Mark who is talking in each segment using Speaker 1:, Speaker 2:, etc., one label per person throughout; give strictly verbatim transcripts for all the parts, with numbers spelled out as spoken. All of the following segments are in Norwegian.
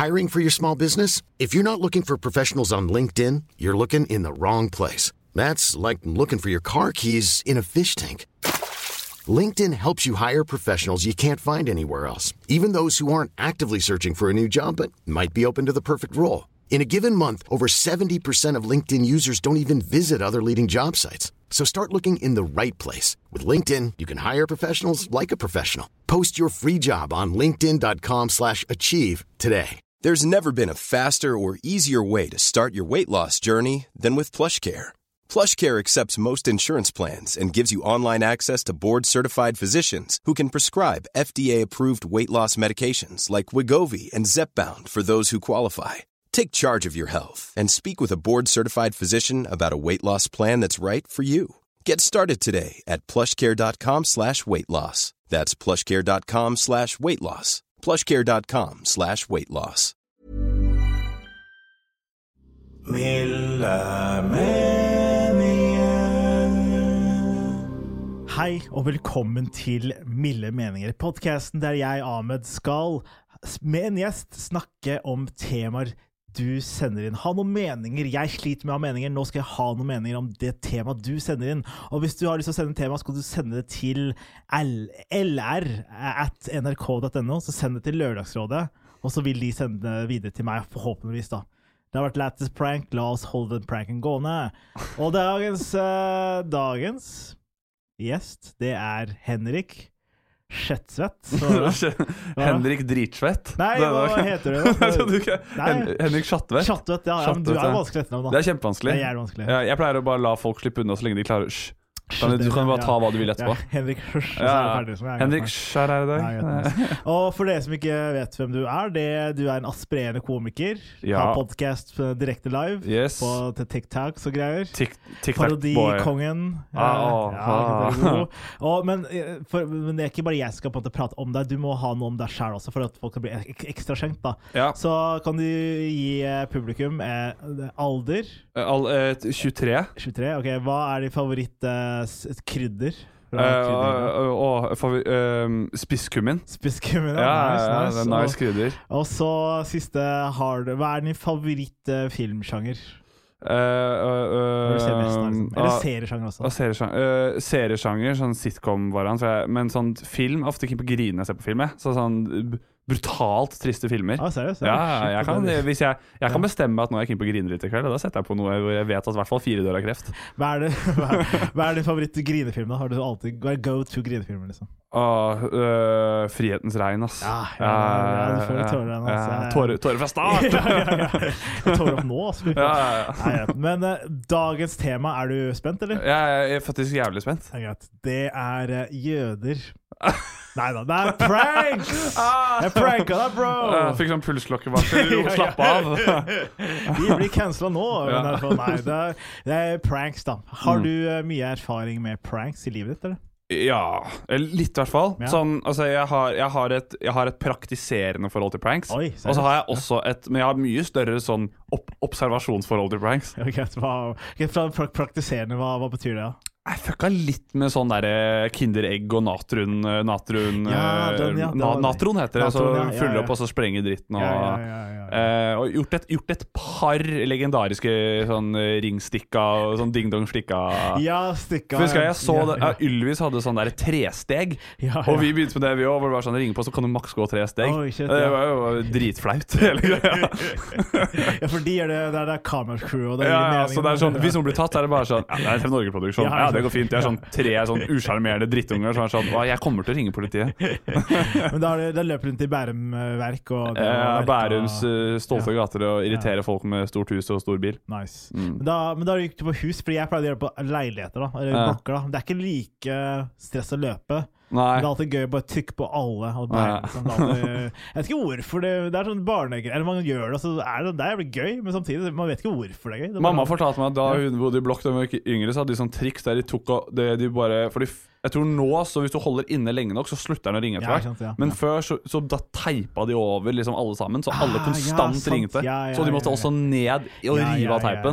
Speaker 1: Hiring for your small business? If you're not looking for professionals on LinkedIn, you're looking in the wrong place. That's like looking for your car keys in a fish tank. LinkedIn helps you hire professionals you can't find anywhere else, even those who aren't actively searching for a new job but might be open to the perfect role. In a given month, over seventy percent of LinkedIn users don't even visit other leading job sites. So start looking in the right place. With LinkedIn, you can hire professionals like a professional. Post your free job on linkedin.com slash achieve today.
Speaker 2: There's never been a faster or easier way to start your weight loss journey than with PlushCare. PlushCare accepts most insurance plans and gives you online access to board-certified physicians who can prescribe F D A-approved weight loss medications like Wegovy and Zepbound for those who qualify. Take charge of your health and speak with a board-certified physician about a weight loss plan that's right for you. Get started today at plushcare.com slash weight loss. That's plushcare.com slash weight loss. plushcare.com slash weight loss.
Speaker 3: Hei og velkommen til Milde Meninger, podcasten der jeg, Ahmed, skal med en gjest snakke om temaer du sender inn. Ha noen meninger. Jeg sliter med å ha meninger. Nå skal jeg ha noen meninger om det temaet du sender inn. Og hvis du har lyst til å sende en tema, skal du sende det til l r at n r k dot n o. Så send det til Lørdagsrådet, og så vil de sende det videre til meg, forhåpentligvis da. Det har vært lættis prank. La oss holde den pranken gående. Og dagens, uh, dagens gjest, det er Henrik Skjettsvett.
Speaker 4: Henrik Dritsvett?
Speaker 3: Nei, hva heter det da?
Speaker 4: Hen Henrik Skjettsvett?
Speaker 3: Skjettsvett, ja, ja, men du er jo vanskelig etter navn da.
Speaker 4: Det er kjempevanskelig.
Speaker 3: Det er vanskelig.
Speaker 4: Ja, jeg pleier å bare la folk slippe unna så lenge de klarer sh. Du kan bare ta hva du vil etterpå.
Speaker 3: Ja, Henrik Skjørs.
Speaker 4: Ja, Henrik Skjær er det
Speaker 3: der. Og for dere som ikke vet hvem du er, det, du er en aspirerende komiker.
Speaker 4: Ja.
Speaker 3: Har podcast direkte live
Speaker 4: yes.
Speaker 3: på TikTok og greier.
Speaker 4: TikTok
Speaker 3: Parodikongen.
Speaker 4: Ah, oh,
Speaker 3: ja, ah. Og, men, for, men det er ikke bare jeg som skal på en måte prate om deg. Du må ha noe om deg selv også, for at folk kan bli ek ekstra skjenkt da.
Speaker 4: Ja.
Speaker 3: Så kan du gi publikum eh, alder?
Speaker 4: Al eh, tjuetre.
Speaker 3: tjuetre, ok. Hva er din favoritt eh, et krydder?
Speaker 4: Uh, uh, uh, uh, Spisskummin.
Speaker 3: Spisskummin, ja.
Speaker 4: Ja,
Speaker 3: nice,
Speaker 4: ja,
Speaker 3: nice.
Speaker 4: nice krydder.
Speaker 3: Og, og så siste har du, hva er din favoritt uh, filmsjanger?
Speaker 4: Uh, uh, uh,
Speaker 3: ser mest, liksom. Eller seriesjanger også?
Speaker 4: Uh, seriesjanger, uh, seriesjanger, sånn sitcom-variant. Men sånn film, ofte ikke på grine når jeg ser på film. Så sånn brutalt triste filmer.
Speaker 3: Ah, seriøst?
Speaker 4: Ja, jeg kan, hvis jeg, jeg kan bestemme at nå er jeg keen på å grine litt i kveld, og da setter jeg på noe hvor jeg vet at i hvert fall fire dør av kreft.
Speaker 3: Hva er, det, hva, er, hva er din favoritt grinefilm da? Har du alltid, hva er go-to grinefilmer liksom?
Speaker 4: Åh, øh, Frihetens regn, ass.
Speaker 3: Ja, ja, ja, ja du får litt tårer den, ass.
Speaker 4: Ja, tårer, tårer fra start!
Speaker 3: ja, ja, ja. Tårer opp nå, ass.
Speaker 4: Ja, ja, ja.
Speaker 3: Nei, ja. Men uh, dagens tema, er du spent, eller?
Speaker 4: Ja, jeg er faktisk jævlig spent.
Speaker 3: Ja, det er uh, jøder. Neida, det er pranks! Jeg pranka deg, bro!
Speaker 4: Jeg fikk sånn pulsklokkevarsel, slapp av.
Speaker 3: Vi blir cancela nå. Men ja. fall, nei, det er, det er pranks da. Har du uh, mye erfaring med pranks i livet ditt, eller?
Speaker 4: Ja, litt i hvert fall. Ja. Sånn, altså, jeg, har, jeg, har et, jeg har et praktiserende forhold til pranks.
Speaker 3: Oi,
Speaker 4: og så har jeg også et, men jeg har mye større sånn opp, observasjonsforhold til pranks.
Speaker 3: Okay, hva, okay, pra praktiserende, hva, hva betyr det da?
Speaker 4: Jeg fucka litt med sånn der kinderegg og natron, natron,
Speaker 3: ja, den, ja,
Speaker 4: na, natron heter det,
Speaker 3: natron,
Speaker 4: så
Speaker 3: ja,
Speaker 4: fyller
Speaker 3: ja, ja.
Speaker 4: opp og så sprenger dritten og,
Speaker 3: ja, ja, ja, ja, ja.
Speaker 4: Eh, og gjort, et, gjort et par legendariske sånn ringstikka og sånn ding-dong-stikka.
Speaker 3: Ja, stikka.
Speaker 4: For husker jeg, jeg så
Speaker 3: ja,
Speaker 4: det, ja, Ylvis hadde sånn der tresteg, ja, ja. Og vi begynte med det vi også, hvor det var sånn, ringe på så kan du maks gå tre steg.
Speaker 3: Oh, shit,
Speaker 4: det
Speaker 3: ja.
Speaker 4: var jo dritflaut hele greia.
Speaker 3: Ja, for de gjør det, det er det kameracrew og det
Speaker 4: ja, ja, så det er sånn, hvis noen blir tatt, er det bare sånn, ja, det er en Norge-produksjon, ja, ja, det går fint, det er sånn tre sånn usjarmerende drittunger som er sånn, jeg kommer til å ringe politiet.
Speaker 3: Men da, da løper rundt i Bærum-verk og, og
Speaker 4: ja, Bærums uh, stolte gater og irritere ja. folk med stort hus og stor bil.
Speaker 3: Nice. Mm. Men, da, men da gikk du på hus, fordi jeg pleide å gjøre det på leiligheter da, eller ja. blokker da. Det er ikke like stress å løpe.
Speaker 4: Nei.
Speaker 3: Det er alltid gøy å bare trykke på alle. Bare, sånn, alltid, jeg vet ikke hvorfor det, det er sånn barnegreier, eller man gjør det, så er det, det er gøy, men samtidig, man vet ikke hvorfor det er gøy. Det er
Speaker 4: Mamma fortalte meg at da hun bodde i blokk da hun var yngre, så hadde de sånn triks der de tok og det, de bare, for de, jeg tror nå, så hvis du holder inne lenge nok, så slutter den å ringe etter hvert. Ja, ja, men ja. før, så, så da teipa de over liksom alle sammen, så alle konstant ah, ja, ringte. Ja, ja, så de måtte ja, ja. også ned og ja, rive av teipen.
Speaker 3: Ja, ja, ja, ja.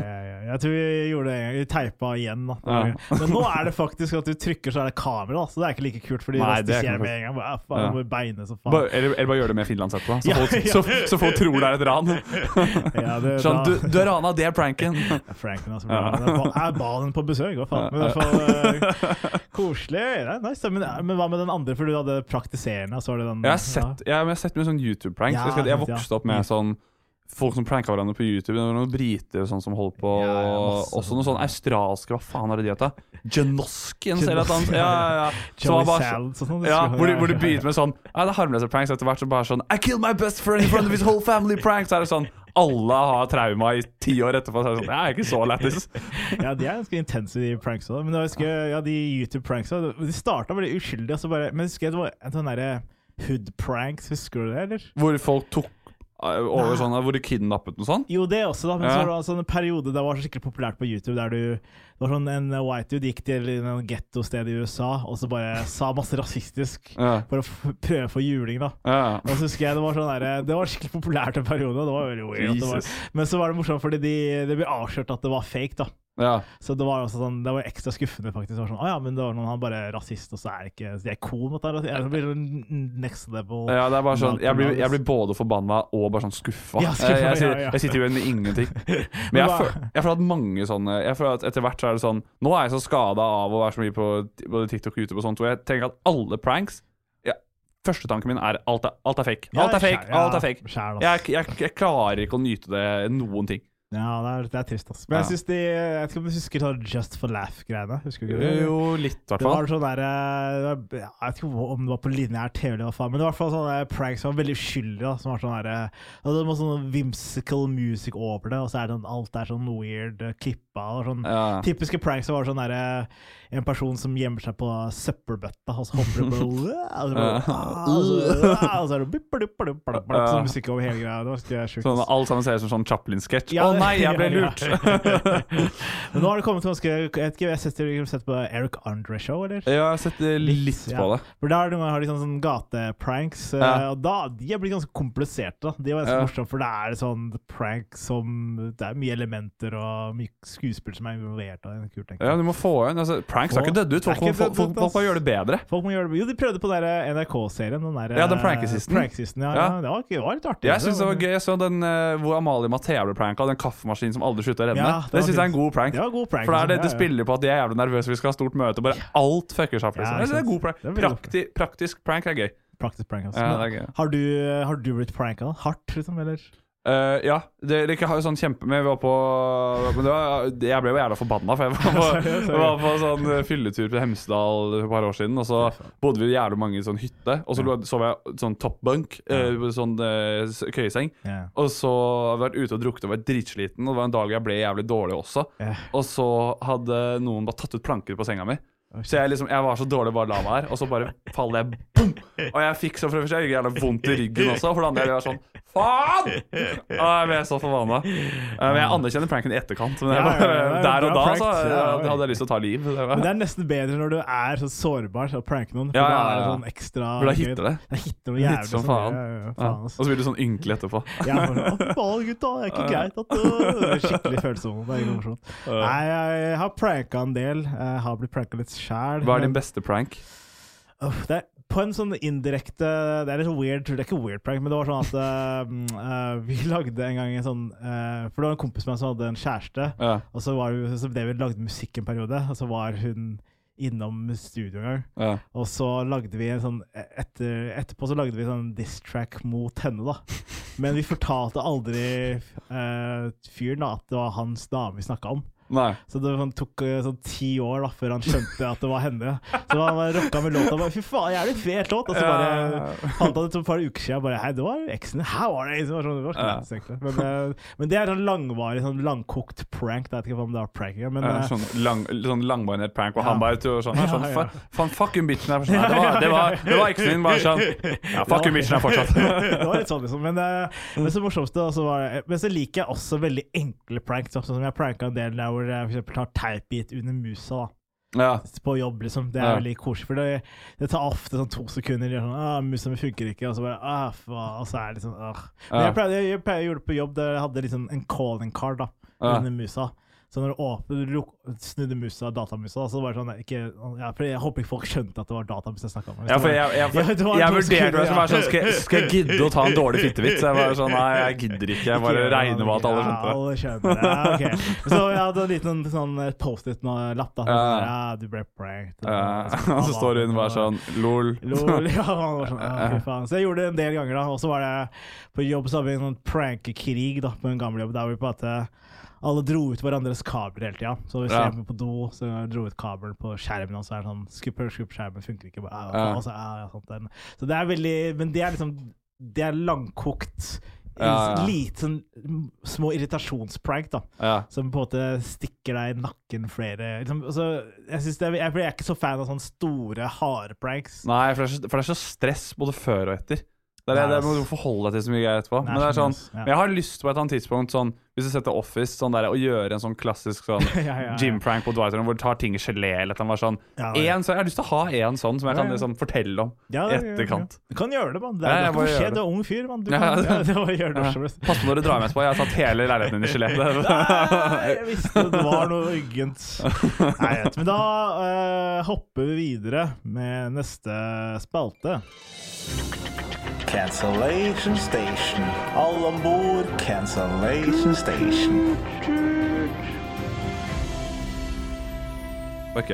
Speaker 3: Jeg tror vi gjorde det en gang. Vi teipa igjen da. Ja. Men nå er det faktisk at du trykker så er det kamera, så det er ikke like kult, fordi Nei, det ser med en gang. Bare, faen, ja. Beine, så faen.
Speaker 4: Bare, eller, eller bare gjør det med finlandshette, så, ja, ja. så, så folk tror det er et ran. ja, det, sånn, du, du er rana, det er pranken. Franken, altså. Ja. Jeg ba den på besøk, hva faen. Men i hvert fall uh, koselig. Ja, nice. Men, men hva med den andre, for du hadde praktiserende, så var det den... Jeg har sett, ja. jeg, jeg har sett mye sånn YouTube-pranks. Ja, jeg, jeg vokste opp med sånn folk som pranka hverandre på YouTube. Det var noen briter sånn som holdt på ja, ja, også noen sånn australske, hva faen er det de heter? Janoskins eller et annet. Ja, ja, ja.
Speaker 3: Joey Salad sånn,
Speaker 4: ja, hvor de, hvor de begynte med sånn ja, det er harmløse pranks etter hvert så bare sånn I killed my best friend in front of his whole family pranks. Så er det sånn alle har trauma i ti år etterpå. Så er det sånn, ja, jeg er ikke så lættis.
Speaker 3: ja, de er ganske intense, de pranks også. Men jeg husker, ja, de YouTube-pranks de startet veldig uskyldige, så bare, men jeg husker det var en sånn der hood-pranks, husker du det, eller?
Speaker 4: Hvor folk tok over sånn, hvor de kidnappet og sånn?
Speaker 3: Jo, det også da, men ja. Så var det altså en periode det var så skikkelig populært på YouTube der du, det var sånn en white dude gikk til en ghetto-sted i U S A og så bare sa masse rasistisk ja. For å f- prøve for juling da ja. Og så husker jeg det var sånn der, det var skikkelig populært en periode, det var veldig weird det var, men så var det morsomt fordi de, det ble avslørt at det var fake da ja. Så det var også sånn, det var ekstra skuffende faktisk. Det var sånn, å ja, men det var noen han bare rasist, og så er det ikke, så de er cool mot det. Det blir next level.
Speaker 4: Ja, det er bare sånn, jeg blir, jeg blir både forbanna og bare sånn skuffa. Ja, skuffa jeg, jeg, jeg, jeg, jeg sitter jo med ingenting. Men jeg føler, jeg føler at mange sånne, jeg føler at etter hvert så er det sånn, nå er jeg så skadet av å være så mye på både TikTok og YouTube og sånt, og jeg tenker at alle pranks, ja, første tanken min er alt er, alt er fake. Alt er fake, alt er fake. Jeg, jeg, jeg klarer ikke å nyte det noen ting.
Speaker 3: Ja, det er, det er trist altså. Men jeg synes de, jeg vet ikke om du husker sånn Just for Laugh-greiene, husker du ikke det?
Speaker 4: Jo, litt i hvert fall.
Speaker 3: Det var sånn der, jeg vet ikke om det var på lineær T V eller hva faen, men det var i hvert fall sånne pranks som var veldig uskyldige da, som var sånn der, og det var sånn whimsical music over det, og så er det sånn, alt er sånn weird klippa, og sånn ja. Typiske pranks var sånn der, en person som gjemmer seg på søppelbøtta, og så hopper det på, og så er det sånn musikk over hele greia, det var ikke sjukt.
Speaker 4: Sånn, alt sammen ser ut som sånn Chaplin-sketch. Ja, nei, jeg ble lurt.
Speaker 3: Men nå har det kommet ganske, jeg vet ikke, jeg har sett, sett på Eric Andre Show, eller?
Speaker 4: Ja, jeg har sett litt, litt på det.
Speaker 3: Ja. For der har de sånn, sånn gatepranks, ja. Og da, de har blitt ganske kompliserte. De var ganske ja. Morsomt, for det er sånn prank som, det er mye elementer og mye skuespill som er involvert. Det er kult,
Speaker 4: ja, du må få en, altså, pranks har ikke dødd ut, folk, folk, folk, folk må gjøre det bedre.
Speaker 3: Folk må gjøre det, jo, de prøvde på den N R K-serien, den der,
Speaker 4: ja, den prankesisten.
Speaker 3: Prankesisten, ja, ja. Det, var, det var litt artig.
Speaker 4: Jeg synes det var gøy, jeg så den, hvor Amalie Mathea ble pranka, den kaffemaskinen som aldri slutter å renne. Ja, det, det synes jeg er en god prank.
Speaker 3: Det var god prank.
Speaker 4: For det er det, det spiller på at de er jævlig nervøse, vi skal ha stort møte, bare alt fucker seg. Ja, det er god prank. Prakti, praktisk prank er gøy.
Speaker 3: Praktisk prank, altså.
Speaker 4: Ja, det er gøy.
Speaker 3: Har du, har du blitt pranka? Hardt, liksom, eller?
Speaker 4: Uh, ja, det, det ikke har jo sånn kjempe med, vi var på, men det var, jeg ble jo jævla forbanna, for jeg var på, jeg var på sånn fylletur til Hemsedal for et par år siden, og så bodde vi jævlig mange i sånn hytte, og så så jeg sånn toppbunk, uh, sånn uh, køyeseng, yeah. Og så hadde jeg vært ute og drukket og vært dritsliten, og det var en dag jeg ble jævlig dårlig også, yeah. Og så hadde noen bare tatt ut planker på senga mi. Så jeg, liksom, jeg var så dårlig bare la meg her, og så bare faller jeg, boom! Og jeg fikk så for jeg jævla vondt i ryggen også, for det andre jeg var sånn, faen! Og jeg ble så forbannet. Men jeg anerkjenner pranken i etterkant, men jeg bare, ja, ja, ja, der og da så jeg hadde jeg lyst til å ta liv. Det
Speaker 3: men det er nesten bedre når du er så sårbar så pranke noen, for
Speaker 4: ja, ja, ja.
Speaker 3: det er sånn ekstra...
Speaker 4: For da hitter det.
Speaker 3: Da hitter noe jævlig
Speaker 4: som faen. Ja, ja, faen og så blir du sånn ynkelig etterpå.
Speaker 3: Ja, for å faen gutta, det er ikke greit at det er skikkelig følsom. Det er ikke morsomt. Nei, jeg har pranket en del, jeg har blitt pranket litt selv.
Speaker 4: Hva er din beste prank?
Speaker 3: Uh, det er på en sånn indirekte, det er litt sånn weird, det er ikke weird prank, men det var sånn at uh, uh, vi lagde en gang en sånn, uh, for det var en kompis med meg som hadde en kjæreste, ja. Og så var vi, så David lagde musikk en periode, og så var hun innom studio en gang, ja. Og så lagde vi en sånn, etter, etterpå så lagde vi en sånn diss track mot henne da, men vi fortalte aldri uh, fyren da, at det var hans dame vi snakket om. Nei. Så det tok sånn ti år da før han skjønte at det var henne. Så han rocka med låta bare, fy faen, jeg er litt fet låt. Og så bare fant han ut et par uker siden bare, hei, det var eksen, her var det. Det var sånn, det var sånn, ja. men, men det er sånn langvarig, sånn langkokt prank. Jeg vet ikke om det var prank men,
Speaker 4: ja, sånn, lang, sånn langvarig prank, og ja. Han bare til sånn, sånn ja, ja. Faen, fucking bitchen er fortsatt. Det var, det var, det var eksen din, bare sånn. Ja, fucking bitchen er fortsatt.
Speaker 3: Det var litt sånn liksom, men, men så morsomste, så var det, men så liker jeg også veldig enkle pranks, sånn som jeg pranket en del der hvor jeg for eksempel tar teipbit under musa da. Ja. På jobb liksom, det er ja. Veldig koselig for det, det tar ofte sånn to sekunder sånn, ah, musa mi funker ikke, og så bare, ah, faen, og så er det liksom, ah. Men jeg pleier, jeg pleier å gjøre det på jobb, der jeg hadde liksom en calling card da, ja. Under musa. Så når du åpnet, du snudde musa, datamusa, så var det sånn, ikke, ja, for jeg håper ikke folk skjønte at det var datamus jeg snakket om.
Speaker 4: Ja, for jeg, jeg, jeg, jeg, jeg vurderte meg som sånn, skal, skal jeg gidde å ta en dårlig fittevits? Jeg var sånn, nei, jeg gidder ikke, jeg bare regner med at alle skjønte det.
Speaker 3: Ja, alle skjønte det, ja, ok. Så jeg hadde en liten sånn post-it-lapp da, ja. ja, du ble pranked.
Speaker 4: Ja, og så står hun bare sånn, lol.
Speaker 3: Lol, ja, han var sånn, ja, fy faen. Så jeg gjorde det en del ganger da, og så var det på jobb så hadde vi en sånn prank-krig da, på en gammel jobb, der vi på at alle dro ut hverandres kabler hele tiden. Så hvis ja. jeg er på do, så dro ut kabelen på skjermen, og så er det sånn, skupper, skupper, skjermen funker ikke. Bare, ja. Og så, ja, ja, sånt der. Så det er veldig, men det er liksom, det er langkokt, ja, ja. lite sånn små irritasjonsprank da, ja. som på en måte stikker deg i nakken flere. Liksom, altså, jeg, synes det er, jeg, jeg er ikke så fan av sånne store, harde pranks.
Speaker 4: Nei, for det, er så, for det er så stress både før og etter. Det, er, det må du forholde deg til så mye greier etterpå. Men det er sånn, ja. jeg har lyst på et annet tidspunkt sånn, hvis du setter Office sånn der, og gjøre en sånn klassisk sånn ja, ja, ja. gym-prank på Dwight hvor du tar ting i gelé eller et eller annet sånn. Ja, ja. En, så jeg har lyst til å ha en sånn som jeg kan liksom, fortelle om i ja, etterkant.
Speaker 3: Ja, ja. Du kan gjøre det, man. Det er, ja, det skje, du er ung fyr, man. Du
Speaker 4: ja,
Speaker 3: kan,
Speaker 4: ja,
Speaker 3: ja, det var gjøre det
Speaker 4: ja. Pass på når du drar med på. Jeg har tatt hele leiligheten din i gelé.
Speaker 3: Nei, jeg visste det var noe uggent. Nei, men da uh, hopper vi videre med neste spalte. Cancellation Station. Alle ombord, Cancellation Station.
Speaker 4: Ok.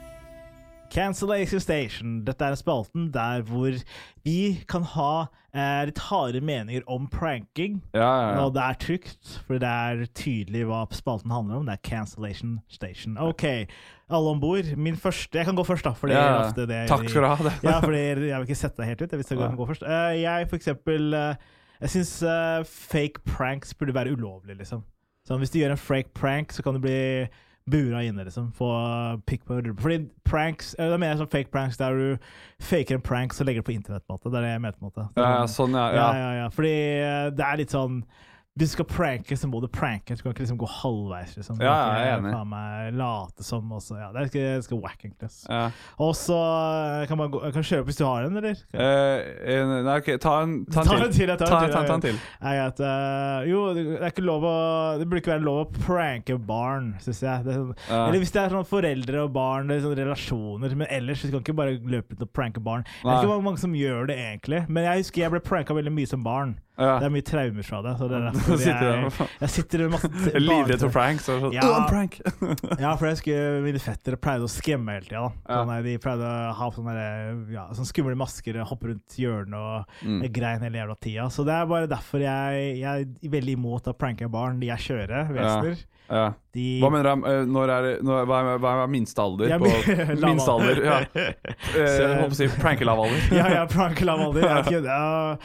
Speaker 3: Cancellation Station. Dette er spalten der hvor vi kan ha eh, litt harde meninger om pranking.
Speaker 4: Ja, ja, ja.
Speaker 3: Og det er trygt, for det er tydelig hva spalten handler om. Det er Cancellation Station. Ok, alle ombord. Min første, jeg kan gå først da. Fordi
Speaker 4: ja,
Speaker 3: ofte det,
Speaker 4: takk skal du ha det.
Speaker 3: Ja, fordi jeg vil ikke sette deg helt ut. Jeg vil ja. gå først. Uh, jeg for eksempel, uh, jeg synes uh, fake pranks burde være ulovlig, liksom. Så hvis du gjør en fake prank, så kan du bli bura inne, liksom, få pikk på rullen. Fordi pranks, da mener jeg sånn fake pranks der du faker en prank, så legger du på internett, på en måte. Det er det jeg mener, på en måte.
Speaker 4: Ja, ja, sånn, ja.
Speaker 3: Ja, ja, ja. Fordi det er litt sånn, hvis du skal pranke, så må du pranke. Du kan ikke liksom gå halvveis, liksom.
Speaker 4: Ja, jeg er enig.
Speaker 3: Faen meg late som også. Ja, det er ikke, det skal whack, egentlig.
Speaker 4: Ja.
Speaker 3: Og så kan man gå, kan kjøre opp hvis du har en, eller?
Speaker 4: Uh, nei, ok, ta en, ta en
Speaker 3: ta til. Ta en til,
Speaker 4: ta, ta, ta en til.
Speaker 3: Jeg vet, uh, jo, det er ikke lov å, det burde ikke være lov å pranke barn, synes jeg. Det er sånn, uh. Eller hvis det er sånn foreldre og barn, det er sånne relasjoner, men ellers, du kan ikke bare løpe ut og pranke barn. Det er ikke mange som gjør det, egentlig. Men jeg husker jeg ble pranket veldig mye som barn. Ja. Det er mye traumer fra det, så det er derfor jeg, jeg sitter med masse
Speaker 4: livredd for prank, så sånn,
Speaker 3: ja,
Speaker 4: prank.
Speaker 3: Ja, for jeg husker mine fettere pleide å skremme hele tiden da. Sånn, ja. De pleide å ha sånne, ja, sånne skumle masker, hoppe rundt hjørnet og mm. grein hele jævla tida, så det er bare derfor jeg, jeg er veldig imot å pranke barn, de jeg kjører, vesener. Ja. Ja. De...
Speaker 4: Hva mener du? Når er, når, hva, er, hva er minste alder? Ja, på, minste alder, ja. Jeg håper å si prankelav alder.
Speaker 3: Ja, ja, prankelav alder. Ja,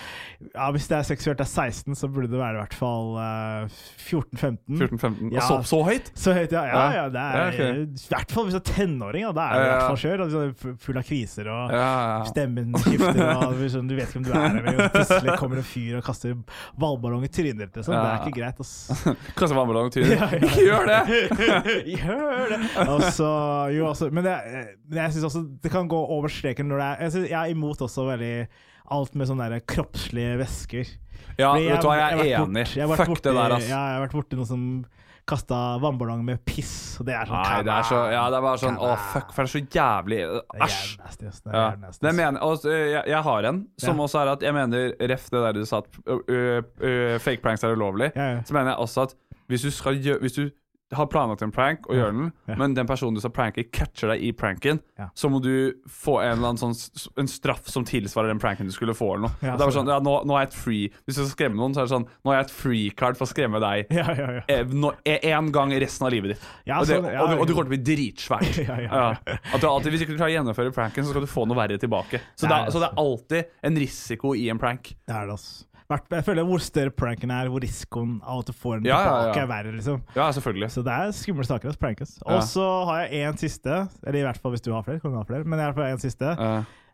Speaker 3: ja, hvis det er seksuelt er seksten, så burde det være i hvert fall uh, fjorten femten.
Speaker 4: fjorten femten.
Speaker 3: Ja.
Speaker 4: Og så, så høyt?
Speaker 3: Så høyt, ja. Ja, ja det er ja, okay. I hvert fall hvis du er tenåring, da, da er det i hvert fall kjør. Altså, full av kviser, og ja, ja. Stemmen skifter, og sånn, du vet ikke om du er her, og plutselig kommer en fyr og kaster vannballong i trynet. Sånn. Ja. Det er ikke greit, altså.
Speaker 4: Kaster vannballong i trynet? Ja, ja. Gjør det!
Speaker 3: Gjør det! Altså, jo, altså, men det, jeg synes også det kan gå over streken når det er, jeg, synes, jeg er imot også veldig alt med sånne der kroppslige væsker.
Speaker 4: Ja,
Speaker 3: jeg,
Speaker 4: vet du hva, jeg er
Speaker 3: jeg
Speaker 4: enig.
Speaker 3: Bort,
Speaker 4: Fuck
Speaker 3: borti,
Speaker 4: det der, ass.
Speaker 3: Ja, jeg har vært borti noe som kastet vannballong med piss, og det er sånn...
Speaker 4: Nei, det er så, ja, det er bare sånn, åh, fuck, for det er så jævlig, æsj. Det er nasty, det mener, og jeg, jeg har en, som ja. Også er at jeg mener, ref det der du sa at uh, uh, uh, fake pranks er ulovlig, ja, ja. Så mener jeg også at hvis du skal gjøre, hvis du har planlagt en prank og ja, gjør den, ja. Men den personen du skal pranke catcher deg i pranken, ja. Så må du få en eller annen sånn, en straff som tilsvarer den pranken du skulle få eller noe. Ja, det er sånn, ja, nå, nå er jeg et free, hvis du skal skremme noen, så er det sånn, nå er jeg et free card for å skremme deg
Speaker 3: ja, ja, ja.
Speaker 4: Eh, nå, en gang resten av livet ditt. Ja, og, det, sånn, ja, og, du, og du kommer til å bli dritsvært. ja, ja, ja. At du alltid, hvis du ikke klarer å gjennomføre pranken, så skal du få noe verre tilbake. Så det, er, så det er alltid en risiko i en prank.
Speaker 3: Det er det altså. Jeg føler hvor større pranken er, hvor risikoen av at du får den
Speaker 4: ja,
Speaker 3: tilbake
Speaker 4: ja, ja.
Speaker 3: er verre, liksom.
Speaker 4: Ja, selvfølgelig.
Speaker 3: Så det er skumle saker å prankes. Og ja. Så har jeg en siste, eller i hvert fall hvis du har flere, kan du ha flere, men i hvert fall en siste. Ja.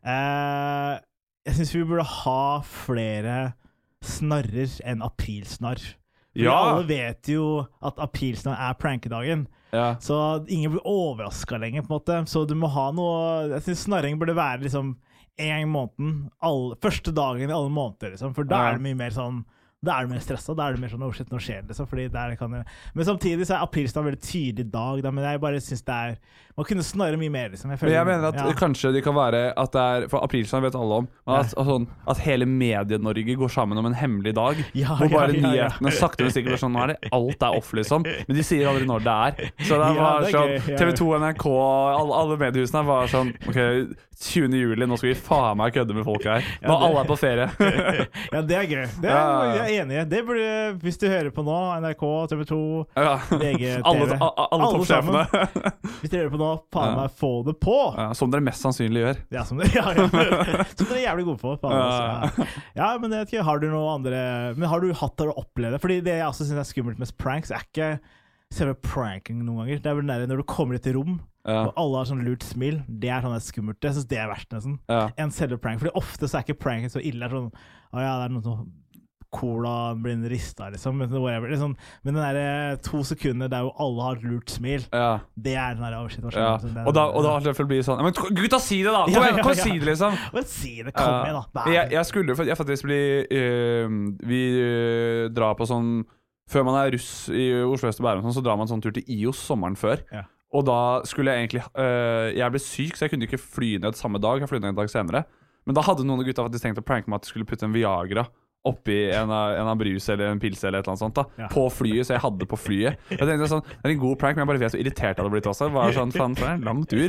Speaker 3: Eh, jeg synes vi burde ha flere snarrer enn aprilsnarr. For ja. Alle vet jo at aprilsnarr er prankedagen. Ja. Så ingen blir overrasket lenger, på en måte. Så du må ha noe... Jeg synes snarring burde være liksom... en måneden, alle, første dagen i alle måneder, liksom. For da ja. Er det mye mer sånn Da er du mer stresset, da er du mer sånn, oh shit, nå skjer det liksom, fordi der kan jeg... Men samtidig så er aprilsnarr en veldig tydelig dag, da, men jeg bare synes det er... Man kunne snarere mye mer, liksom. Jeg, føler,
Speaker 4: men jeg mener at
Speaker 3: ja.
Speaker 4: kanskje det kan være at det er, for aprilsnarr vet alle om, at, at, at hele Medie-Norge går sammen om en hemmelig dag,
Speaker 3: ja,
Speaker 4: hvor bare
Speaker 3: ja, ja, ja.
Speaker 4: nyhetene sakte men sikkert sånn, nå er det alt er off liksom, men de sier aldri når det er. Så det
Speaker 3: ja,
Speaker 4: var
Speaker 3: det
Speaker 4: sånn,
Speaker 3: gøy, ja.
Speaker 4: T V to, N R K, alle, alle mediehusene var sånn, ok, tjuende juli, nå skal vi faen meg kødde med folk her. Nå ja, alle er på ferie.
Speaker 3: Ja, det er gøy. Det er ja, ja. Jeg er enig i. Det burde, hvis du hører på nå, N R K, T V to,
Speaker 4: ja.
Speaker 3: V G, T V,
Speaker 4: alle, alle, alle toppsjefene.
Speaker 3: Hvis du hører på nå, faen meg, få det på.
Speaker 4: Ja, som dere mest sannsynlig gjør.
Speaker 3: Ja, som dere, ja, ja. Som dere er jævlig gode på. Faen, ja. Ja, men jeg vet ikke, har du noe andre... Men har du hatt det å oppleve? Fordi det jeg også synes er skummelt med pranks, er ikke selve pranking noen ganger. Det er vel nære når du kommer i et rom, ja. Og alle har sånn lurt smil. Det er sånn det er skummelt. Jeg synes det er verst nesten. Ja. En selve prank. Fordi ofte så er ikke pranken så ille. Det er sånn, å ja, det er noe sånn cola blir en rista liksom. Men, whatever. Det er sånn, men den der to sekunder der jo alle har lurt smil, ja. Det er den der, oh shit, hva skjer? Ja.
Speaker 4: Og da, og da har det for å bli sånn, men gutta, si det da! Kom igjen, kom si det liksom!
Speaker 3: Men si det, kom igjen da!
Speaker 4: Jeg, jeg skulle jeg faktisk bli uh, vi uh, drar på sånn, før man er russ i Oslo Øst og Bærum, så drar man sånn tur til I O S sommeren før. Ja. Og da skulle jeg egentlig uh, jeg ble syk, så jeg kunne ikke fly ned samme dag. Jeg fløy ned en dag senere. Men da hadde noen av gutta faktisk tenkt å pranke meg at de skulle putte en Viagra oppi en av, en av brus eller en pils eller et eller annet sånt da, ja. På flyet, så jeg hadde det på flyet. Jeg tenkte sånn, det er en god prank, men jeg bare vet så irritert jeg hadde blitt også. Det var sånn, faen, for en lang tur.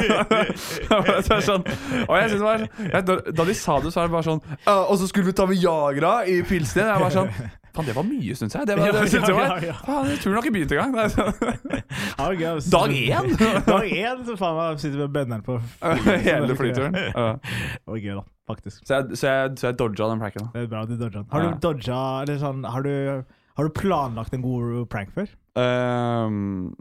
Speaker 4: Det var sånn, og jeg synes det var jeg, da, da de sa det, så var det bare sånn, og så skulle vi ta Viagra i pilsen. Jeg var sånn, faen, det var mye, synes jeg. Det var, det, synes jeg var, faen, jeg tror nok ikke begynt en gang. Dag én!
Speaker 3: Dag én, så faen meg sitter med bønneren på
Speaker 4: hele flyturen. Ja.
Speaker 3: Det var gøy da, faktisk.
Speaker 4: Så jeg, så jeg, så jeg dodget den pranken.
Speaker 3: Det er bra, du dodget den. Har du dodget, eller sånn, har du, har du planlagt en god prank før? Um,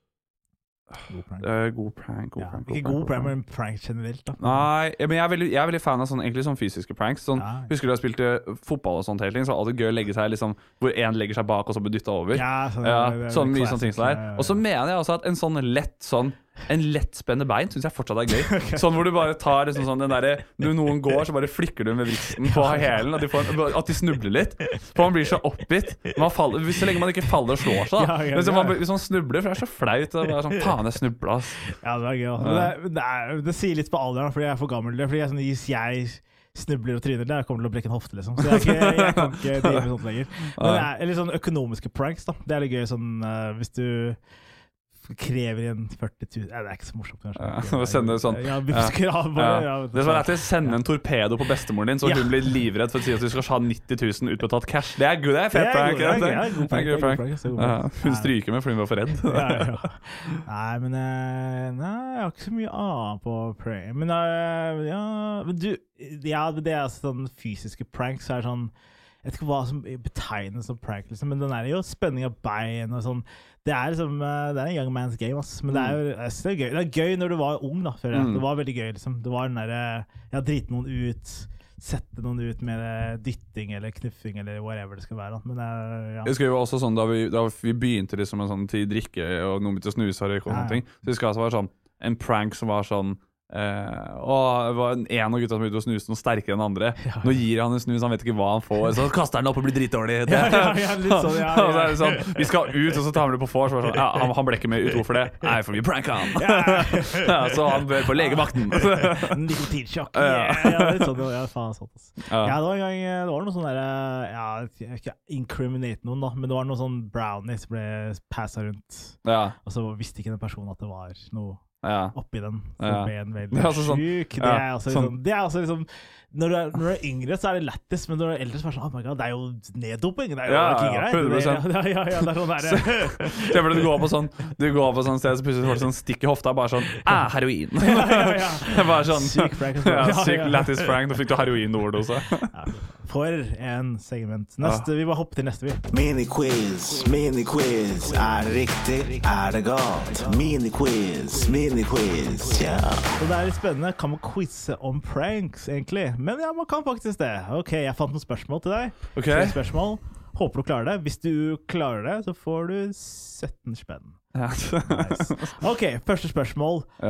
Speaker 3: God prank. Uh, god prank, god ja,
Speaker 4: prank
Speaker 3: god Ikke god prank, men prank generelt da.
Speaker 4: Nei, men jeg er veldig, jeg er veldig fan av sånn, egentlig sånn fysiske pranks sånn, ja. Husker du jeg spilte fotball og sånt hele tiden, så alltid gøy å legge seg liksom, hvor en legger seg bak og så blir dyttet over. Ja, sånn, ja, det, det, sånn mye sånne ting som der. Og så mener jeg også at en sånn lett sånn en lett spennende bein synes jeg fortsatt er gøy. Sånn hvor du bare tar liksom sånn den der, når noen går så bare flikker du med vristen på hælen, at de, får, at de snubler litt. For man blir så oppgitt. Man faller, hvis så lenge man ikke faller og slår seg da. Hvis man, hvis man snubler, for det er så flaut. Det er sånn, faen, jeg snubler, ass.
Speaker 3: Ja, det er gøy. Det, det, er, det sier litt på alderen, fordi jeg er for gammel. Fordi jeg, sånn, hvis jeg snubler og tryner, det kommer til å brekke en hofte, liksom. Så jeg, ikke, jeg kan ikke drive med sånt lenger. Men det er litt sånn økonomiske pranks, da. Det er litt gøy sånn, uh, hvis du krever igjen førti tusen. Nei, det er ikke så morsomt kanskje.
Speaker 4: Ja, sende sånn.
Speaker 3: Ja, ja.
Speaker 4: Ja. Ja. Det er sånn at jeg sender en torpedo på bestemoren din, så ja. Hun blir livredd for å si at du skal ha nitti tusen utbetalt cash. Det er god, det er fett prank. Det er god prank. prank. prank. Hun stryker med fordi hun var for redd.
Speaker 3: Ja, ja. Nei, men nei, jeg har ikke så mye annet på prank. Men ja, men du, ja, det er sånn fysiske pranks, så er sånn, jeg vet ikke hva som betegnes som prank, liksom, men den er jo spenning av bein og sånn. Det er liksom, det er en young man's game, ass. Men det er jo det er gøy. Det er gøy når du var ung, da, før jeg. Det var veldig gøy, liksom. Det var den der, ja, drite noen ut, sette noen ut med dytting eller knuffing eller whatever det skal være. Men det er, ja.
Speaker 4: Jeg husker jo også sånn, da vi, da vi begynte liksom en sånn til drikke, og noen begynte å snuse og røyke og sånne ting, så jeg husker at det var sånn, en prank som var sånn, Uh, og det var en av gutta som begynte å snuse noe sterkere enn andre. Ja. Nå gir han en snus, han vet ikke hva han får, så kaster han opp og blir dritdårlig. Ja, ja, ja, litt sånn, ja, ja. Og så er det sånn, vi skal ut, og så tar han det på får, så var det sånn, ja, han, han ble ikke med ut for det. Nei, for vi pranker han. Ja. Ja, så han bør på legevakten.
Speaker 3: Nikotinsjokk. Yeah. Ja, litt sånn, ja, faen sånn. Ja, det var en gang, det var noe sånn der, ja, ikke incriminate noen da, men det var noe sånn brownie som ble passet rundt. Ja. Og så visste ikke den personen at det var noe ja. Oppi den, så ja. Ble en veldig det er sånn, syk. Det er også liksom, det er også liksom når, du er, når du er yngre så er det lettest, men når du er eldre så er det sånn, oh my god, det er jo neddoping, det er jo
Speaker 4: ja,
Speaker 3: ikke
Speaker 4: greit.
Speaker 3: Ja, ja, ja, ja, det er sånn der.
Speaker 4: Så, det er fordi du går på sånn, du går på sånn sted, så plutselig får du sånn stikk i hofta, bare sånn, ah, heroin. Ja, ja, ja. Det er bare sånn, syk prank. Ja, syk lattis prank, nå fikk du heroin-overdose. Ja,
Speaker 3: for en segment. Neste, ja. Vi bare hopper til neste vi.
Speaker 5: Mini-quiz, mini-quiz, er det riktig, er det galt? Mini-quiz, mini-quiz, ja.
Speaker 3: Og det er litt spennende, kan man quizze om pranks egentlig? Men ja, man kan faktisk det. Ok, jeg fant noen spørsmål til deg.
Speaker 4: Ok.
Speaker 3: Tre spørsmål. Håper du klarer det. Hvis du klarer det, så får du sytten spenn. Ja. Nice. Ok, første spørsmål.
Speaker 4: Ja.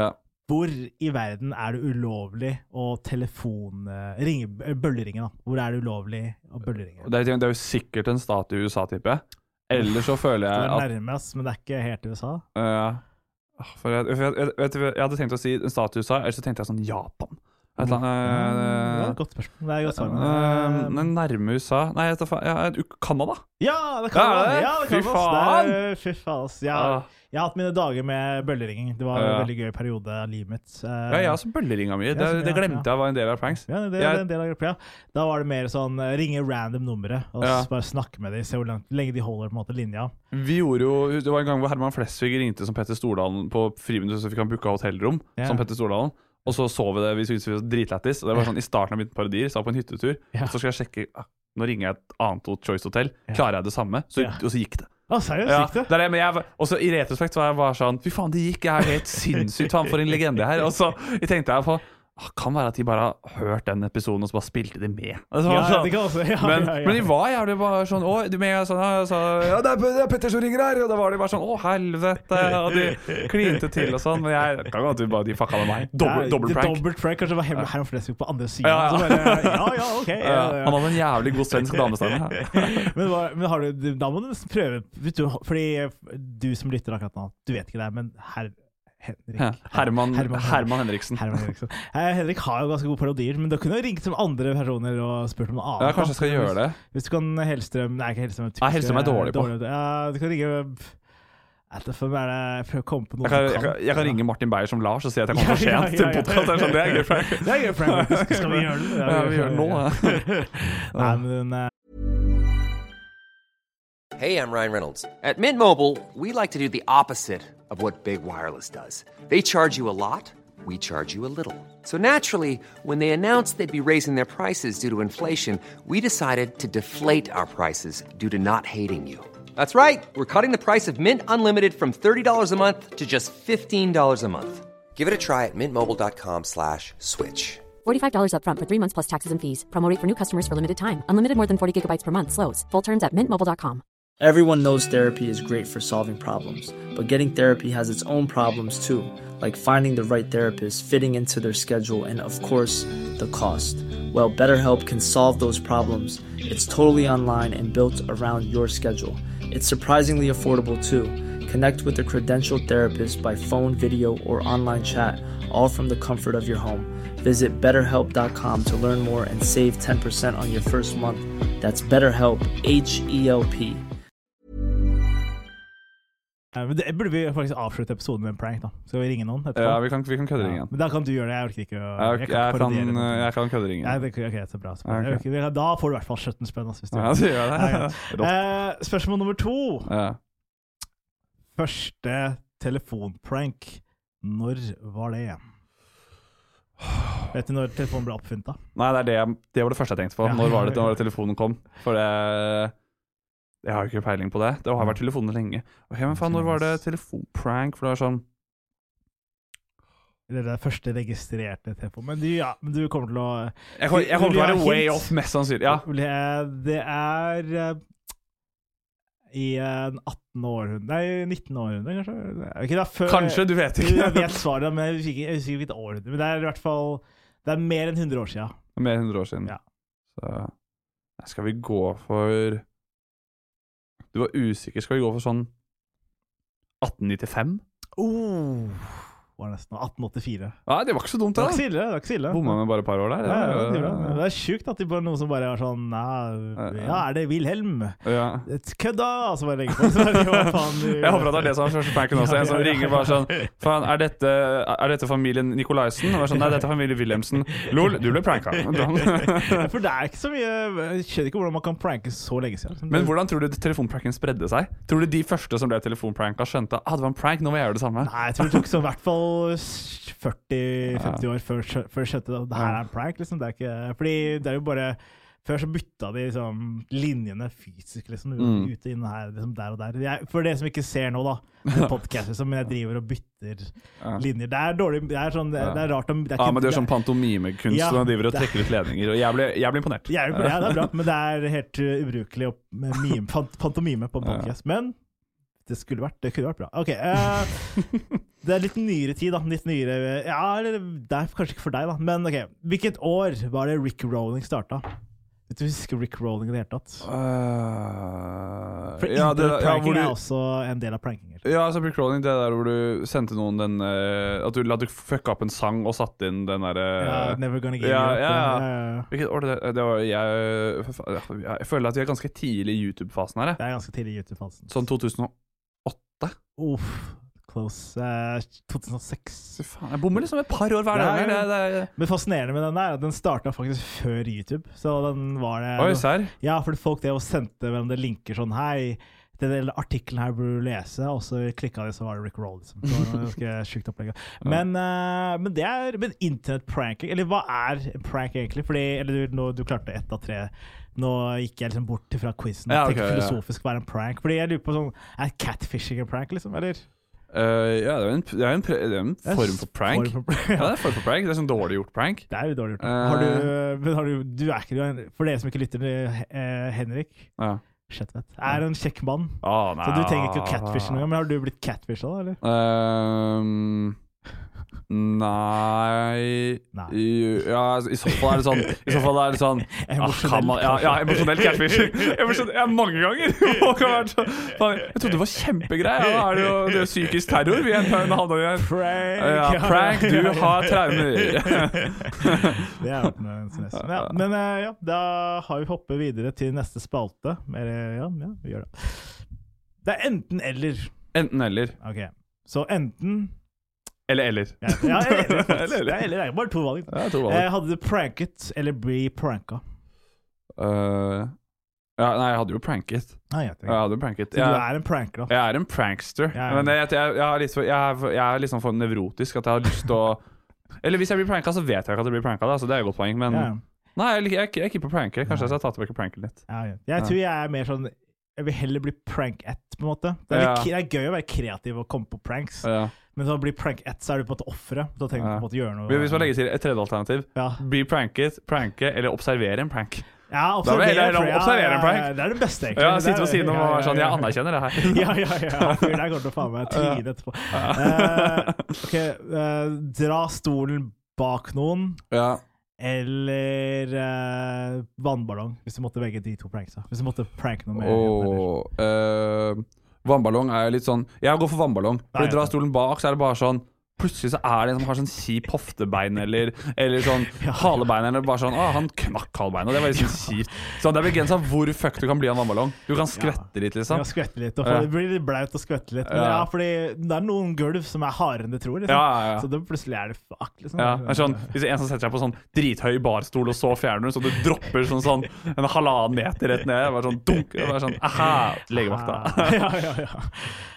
Speaker 3: Hvor i verden er det ulovlig å telefon... Ringe, bølleringe, da. Hvor er det ulovlig å bølleringe?
Speaker 4: Det er, det er jo sikkert en stat i U S A, tipper jeg. Eller så føler jeg
Speaker 3: at... Det er nærmest, men det er ikke helt i U S A.
Speaker 4: Ja. Uh, for jeg, jeg, jeg, jeg, jeg hadde tenkt å si en stat i U S A, eller så tenkte jeg sånn Japan. Et eller annet, uh,
Speaker 3: det er et godt spørsmål. Det er et godt svar.
Speaker 4: Uh, uh, nærme U S A. Nei, jeg tar faen. Ja, Canada?
Speaker 3: Ja, det kan
Speaker 4: ja,
Speaker 3: det. Ja, det kan
Speaker 4: fy faen! Det er,
Speaker 3: fy faen, ass. Ja. Uh. Jeg har hatt mine dager med bølleringing. Det var en uh. veldig gøy periode av livet mitt. Uh,
Speaker 4: ja, jeg har også bølleringa mi. Det, det glemte ja. jeg var en del av pranks.
Speaker 3: Ja, det, det er en del av gruppa, ja. Da var det mer sånn, ringe random numre, og ja. bare snakke med dem, se hvor langt, lenge de holder på en måte linja.
Speaker 4: Vi gjorde jo, det var en gang hvor Herman Flesvig ringte som Petter Stordalen på friminutt, så fikk han booka hotellrom ja. som Petter Stordalen. Og så så vi det, vi syntes vi var dritlættis. Og det var sånn i starten av mitt parodier, så var jeg på en hyttetur. Ja. Og så skal jeg sjekke, ah, nå ringer jeg et annet Choice Hotel. Klarer jeg det samme? Så, ja. Og så gikk det.
Speaker 3: Å, seriøst,
Speaker 4: ja,
Speaker 3: gikk det?
Speaker 4: det, er det men jeg, og så i retrospekt så var jeg bare sånn, fy faen, det gikk, jeg er helt sinnssykt, faen for en legende her. Og så jeg tenkte jeg på, kan være at de bare har hørt den episoden og så bare spilte det med. Altså,
Speaker 3: ja,
Speaker 4: sånn.
Speaker 3: det kan også, ja,
Speaker 4: men,
Speaker 3: ja, ja.
Speaker 4: men de var jævlig bare sånn, å, de med sånn, så, ja, det er, det er Petter som ringer her, og da var de bare sånn, å, helvete, og de klinte til og sånn, men jeg kan godt bare, de fucka med meg. Dobbelt, dobbelt prank.
Speaker 3: Dobbelt prank, kanskje var Herman Flesvig på andre siden.
Speaker 4: Ja, ja.
Speaker 3: Bare, ja, ja, ok. Ja, ja.
Speaker 4: Han hadde en jævlig god svensk damestemme.
Speaker 3: men, men har du, da må du prøve, vet du, fordi du som lytter akkurat nå, du vet ikke det, men her Henrik.
Speaker 4: Ja, Herman, Herman, Herman Henriksen.
Speaker 3: Herman Henriksen. Henrik har jo ganske gode parodier, men du kunne jo ringt som andre personer og spurt om noe annet.
Speaker 4: Ja, kanskje jeg skal gjøre det.
Speaker 3: Hvis du kan Hellstrøm... Nei, ikke Hellstrøm.
Speaker 4: Nei, Hellstrøm er dårlig på.
Speaker 3: Dårlig. Ja, du kan ringe... Etterfor er det prøve å komme på noe
Speaker 4: jeg kan, jeg, kan, jeg kan ringe Martin Beyer som Lars og si at jeg kommer for sent ja, ja, ja, ja. til podcast. Det er, sånn, det er gøy, Frank.
Speaker 3: Det er gøy, Frank. Skal vi gjøre det?
Speaker 4: Ja, vi gjør det nå.
Speaker 3: Nei, men...
Speaker 6: Hey, I'm Ryan Reynolds. At Mint Mobile, we like to do the opposite of what Big Wireless does. They charge you a lot, we charge you a little. So naturally, when they announced they'd be raising their prices due to inflation, we decided to deflate our prices due to not hating you. That's right. We're cutting the price of Mint Unlimited from thirty dollars a month to just fifteen dollars a month. Give it a try at mintmobile.com slash switch.
Speaker 7: forty-five dollars up front for three months plus taxes and fees. Promo rate for new customers for limited time. Unlimited more than forty gigabytes per month. Slows full terms at mint mobile dot com.
Speaker 8: Everyone knows therapy is great for solving problems, but getting therapy has its own problems too, like finding the right therapist, fitting into their schedule, and of course, the cost. Well, BetterHelp can solve those problems. It's totally online and built around your schedule. It's surprisingly affordable too. Connect with a credentialed therapist by phone, video, or online chat, all from the comfort of your home. Visit better help dot com to learn more and save ten percent on your first month. That's BetterHelp, H E L P.
Speaker 3: Men det burde vi faktisk avslutte episoden med en prank da. Skal vi ringe noen etterpå?
Speaker 4: Ja, vi kan, vi kan kødde ringen.
Speaker 3: Ja, men da kan du gjøre det, jeg orker ikke å...
Speaker 4: Jeg, jeg, jeg, kan, jeg kan kødde ringen.
Speaker 3: Ja, det, ok, så bra. Så bra. Okay. Orker, da får du i hvert fall sytten spenn. Hvis du
Speaker 4: ja, det gjør det.
Speaker 3: Ja, ja. Eh, spørsmål nummer to.
Speaker 4: Ja.
Speaker 3: Første telefonprank. Når var det? Vet du når telefonen ble oppfunnet da?
Speaker 4: Nei, det, er det, det var det første jeg tenkte på. Ja, når var det når telefonen kom? For det... Jeg har ikke peiling på det. Det har vært telefoner lenge. Ok, men faen, når var det telefonprank? For det var sånn...
Speaker 3: Det er det første registrerte telefon. Men du, ja, men du kommer til å...
Speaker 4: Jeg kommer, jeg kommer til å være way off, mest sannsynlig. Ja.
Speaker 3: Det er uh, i uh, atten århundre... Nei, nitten århundre, kanskje? Okay, før,
Speaker 4: kanskje, du vet ikke.
Speaker 3: Jeg vet svaret, men jeg husker ikke, jeg husker ikke hvilket århundre. Men det er i hvert fall... Det er mer enn hundre år siden.
Speaker 4: Mer enn hundre år siden.
Speaker 3: Ja.
Speaker 4: Så skal vi gå for... Du var usikker. Skal vi gå for sånn atten nittifem?
Speaker 3: Oh, var nesten atten åttifire.
Speaker 4: Ja, det var ikke så dumt,
Speaker 3: det var ikke så ille, det var ikke så ille.
Speaker 4: Bomma med bare et par år der.
Speaker 3: Ja, ja, det, det, det er sjukt at det er noen som bare var sånn, ja, er det Wilhelm?
Speaker 4: Ja.
Speaker 3: Kødda! Så bare legger på. Så bare, hva faen, du...
Speaker 4: Jeg håper at det er det som er første pranken også. En som ringer bare sånn, faen, er dette, er dette familien Nikolaisen? Og bare sånn, nei, dette er familien Wilhelmsen. Lol, du ble pranka.
Speaker 3: For det er ikke så mye, jeg skjønner ikke hvordan man kan pranke så lenge siden.
Speaker 4: Men hvordan tror du telefonpranken spredde seg? Tror du de første som ble telefonpranka skjønte, ah, det var en prank, nå må jeg gjøre det samme?
Speaker 3: Nei, jeg tror det tok så i hvert fall førti femti år før, før skjønte det, det her er en prank, liksom. Det er ikke, fordi det er jo bare, før så bytta de liksom, linjene fysisk, liksom, mm. ute inn her, liksom, der og der. Jeg, for det som ikke ser nå da, med podcast, liksom, men jeg driver og bytter ja. linjer. Det er dårlig, det er sånn, det, det er rart. Det er ikke,
Speaker 4: ja, men det er sånn pantomimekunst, ja, og driver og trekker ut ledninger, og jeg ble, jeg ble imponert.
Speaker 3: Jeg, ja, det er bra, men det er helt ubrukelig å mime, pantomime på en podcast. Men det skulle vært, det kunne vært bra. Ok, uh, det er litt nyere tid da, litt nyere, ja, eller, det er kanskje ikke for deg da, men ok, hvilket år var det Rick Rolling startet? Vet du husker Rick Rolling i det hele tatt?
Speaker 4: Uh,
Speaker 3: for
Speaker 4: ja, det, ja,
Speaker 3: pranking
Speaker 4: du,
Speaker 3: er også en del av prankinger.
Speaker 4: Ja, altså Rick Rolling, det der hvor du sendte noen den uh, at, du, at du fucka opp en sang og satte inn den der uh,
Speaker 3: Ja, Never Gonna Give
Speaker 4: ja,
Speaker 3: You Up.
Speaker 4: ja, ja.
Speaker 3: Ja, ja.
Speaker 4: Hvilket år det, det var jeg, jeg Jeg føler at vi er ganske tidlig i YouTube-fasen her.
Speaker 3: Det er ganske tidlig i YouTube-fasen.
Speaker 4: Sånn to tusen og åtte.
Speaker 3: Uff, close. Uh, to tusen og seks.
Speaker 4: Faen, jeg bommer liksom et par år hver dag. Det, det, det.
Speaker 3: Men fascinerende med den der, den startet faktisk før YouTube. Så den var det...
Speaker 4: Oi, serr?
Speaker 3: Ja, fordi folk det og sendte hverandre linker sånn, hei, den artikkelen her burde du lese, og så klikket de, så var det Rick Roll. Liksom. Det var noe ganske sykt opplegg. Men, uh, men det er men internet-pranking, eller hva er prank egentlig? Fordi, eller du, nå, du klarte ett av tre. Nå gikk jeg liksom bort fra quizen.
Speaker 4: Ja, okay,
Speaker 3: tenker filosofisk
Speaker 4: ja.
Speaker 3: være en prank. Fordi jeg lurer på sånn, er catfishing en prank, liksom, eller?
Speaker 4: Uh, ja, det er en, det er en, det er en form for prank.
Speaker 3: Form for,
Speaker 4: ja. ja, det er en form for prank. Det er sånn dårlig gjort prank.
Speaker 3: Det er jo dårlig gjort.
Speaker 4: Uh,
Speaker 3: har du, men har du, du er ikke, for dere som ikke lytter, uh, Henrik,
Speaker 4: ja.
Speaker 3: Shitvet, er en kjekk mann.
Speaker 4: Oh,
Speaker 3: så du trenger ikke å catfish noe, men har du blitt catfishet da, eller?
Speaker 4: Um, nei,
Speaker 3: nei.
Speaker 4: I, ja, i så fall er det sånn I så fall er det sånn
Speaker 3: Emosjonell
Speaker 4: ah, ja, ja, emosjonell catfishing. Emosjonell, ja, mange ganger. Jeg trodde det var kjempegreier. Ja, da er det jo det er psykisk terror. Vi er en halvdag.
Speaker 3: Prank.
Speaker 4: Ja, prank, du har traumer.
Speaker 3: Det er ja, men ja, da har vi hoppet videre til neste spalte. Mer, ja, ja, vi gjør det. Det er enten eller.
Speaker 4: Enten eller.
Speaker 3: Ok, så enten
Speaker 4: Eller eller.
Speaker 3: Ja, ja eller, eller,
Speaker 4: eller, eller.
Speaker 3: Ja, eller, bare to valg.
Speaker 4: Ja, to valg.
Speaker 3: Eh, hadde du pranket eller bli pranka?
Speaker 4: Uh, ja, nei, jeg hadde jo pranket.
Speaker 3: Ah, jeg,
Speaker 4: jeg hadde jo pranket.
Speaker 3: Så
Speaker 4: jeg,
Speaker 3: du er en pranker da?
Speaker 4: Jeg er en prankster.
Speaker 3: Ja, ja.
Speaker 4: Men jeg, jeg, jeg, er litt for, jeg, er, jeg er liksom for nevrotisk at jeg har lyst til å eller hvis jeg blir pranka, så vet jeg ikke at jeg blir pranka, da, så det er et godt poeng. Men ja. nei, jeg, jeg, jeg er ikke på pranker. Kanskje ja. jeg skal ta tilbake pranken litt.
Speaker 3: Ja, ja. Jeg tror jeg er mer sånn jeg vil heller bli prank-ett, på en måte. Det er,
Speaker 4: ja.
Speaker 3: det er gøy å være kreativ og komme på pranks.
Speaker 4: Ja.
Speaker 3: Men så blir prank-ett, så er du på et offre. Da trenger du
Speaker 4: ja.
Speaker 3: på en måte gjøre noe.
Speaker 4: Hvis man legger til et tredje alternativ, ja. bli pranket, pranke eller observere en prank.
Speaker 3: Ja, observere,
Speaker 4: da vil jeg observere en prank.
Speaker 3: Ja, det er det beste, egentlig.
Speaker 4: Ja, sitte på siden og være sånn, jeg anerkjenner det her.
Speaker 3: ja, ja, ja. For det kommer til å faen meg tryne etterpå. Uh, ok, uh, dra stolen bak noen.
Speaker 4: Ja.
Speaker 3: Eller uh, vannballong, hvis du måtte velge de to pranksa. Hvis du måtte prank noe mer.
Speaker 4: Oh, uh, vannballong er litt sånn jeg går for vannballong. For dra stolen bak, så er det bare sånn plutselig så er det en som har sånn kjip hoftebein eller, eller sånn ja. halebein eller bare sånn, å, han knakk halebein, og det var litt sånn kjipt. Så det er begrenset hvor fuck du kan bli av en vannballong. Du kan skvette ja. litt, liksom.
Speaker 3: Ja, skvette litt, og ja. det blir litt blaut å skvette litt. Men ja. ja, fordi det er noen gulv som er hardere enn du tror, liksom.
Speaker 4: Ja, ja, ja.
Speaker 3: Så det plutselig er det fuck, liksom.
Speaker 4: Ja, det er sånn, hvis det er en som setter seg på sånn drithøy barstol, og så fjerner du, så du dropper sånn, sånn en halvannen meter rett ned, bare sånn dunk, bare sånn, aha, legevakta.
Speaker 3: ja, ja, ja.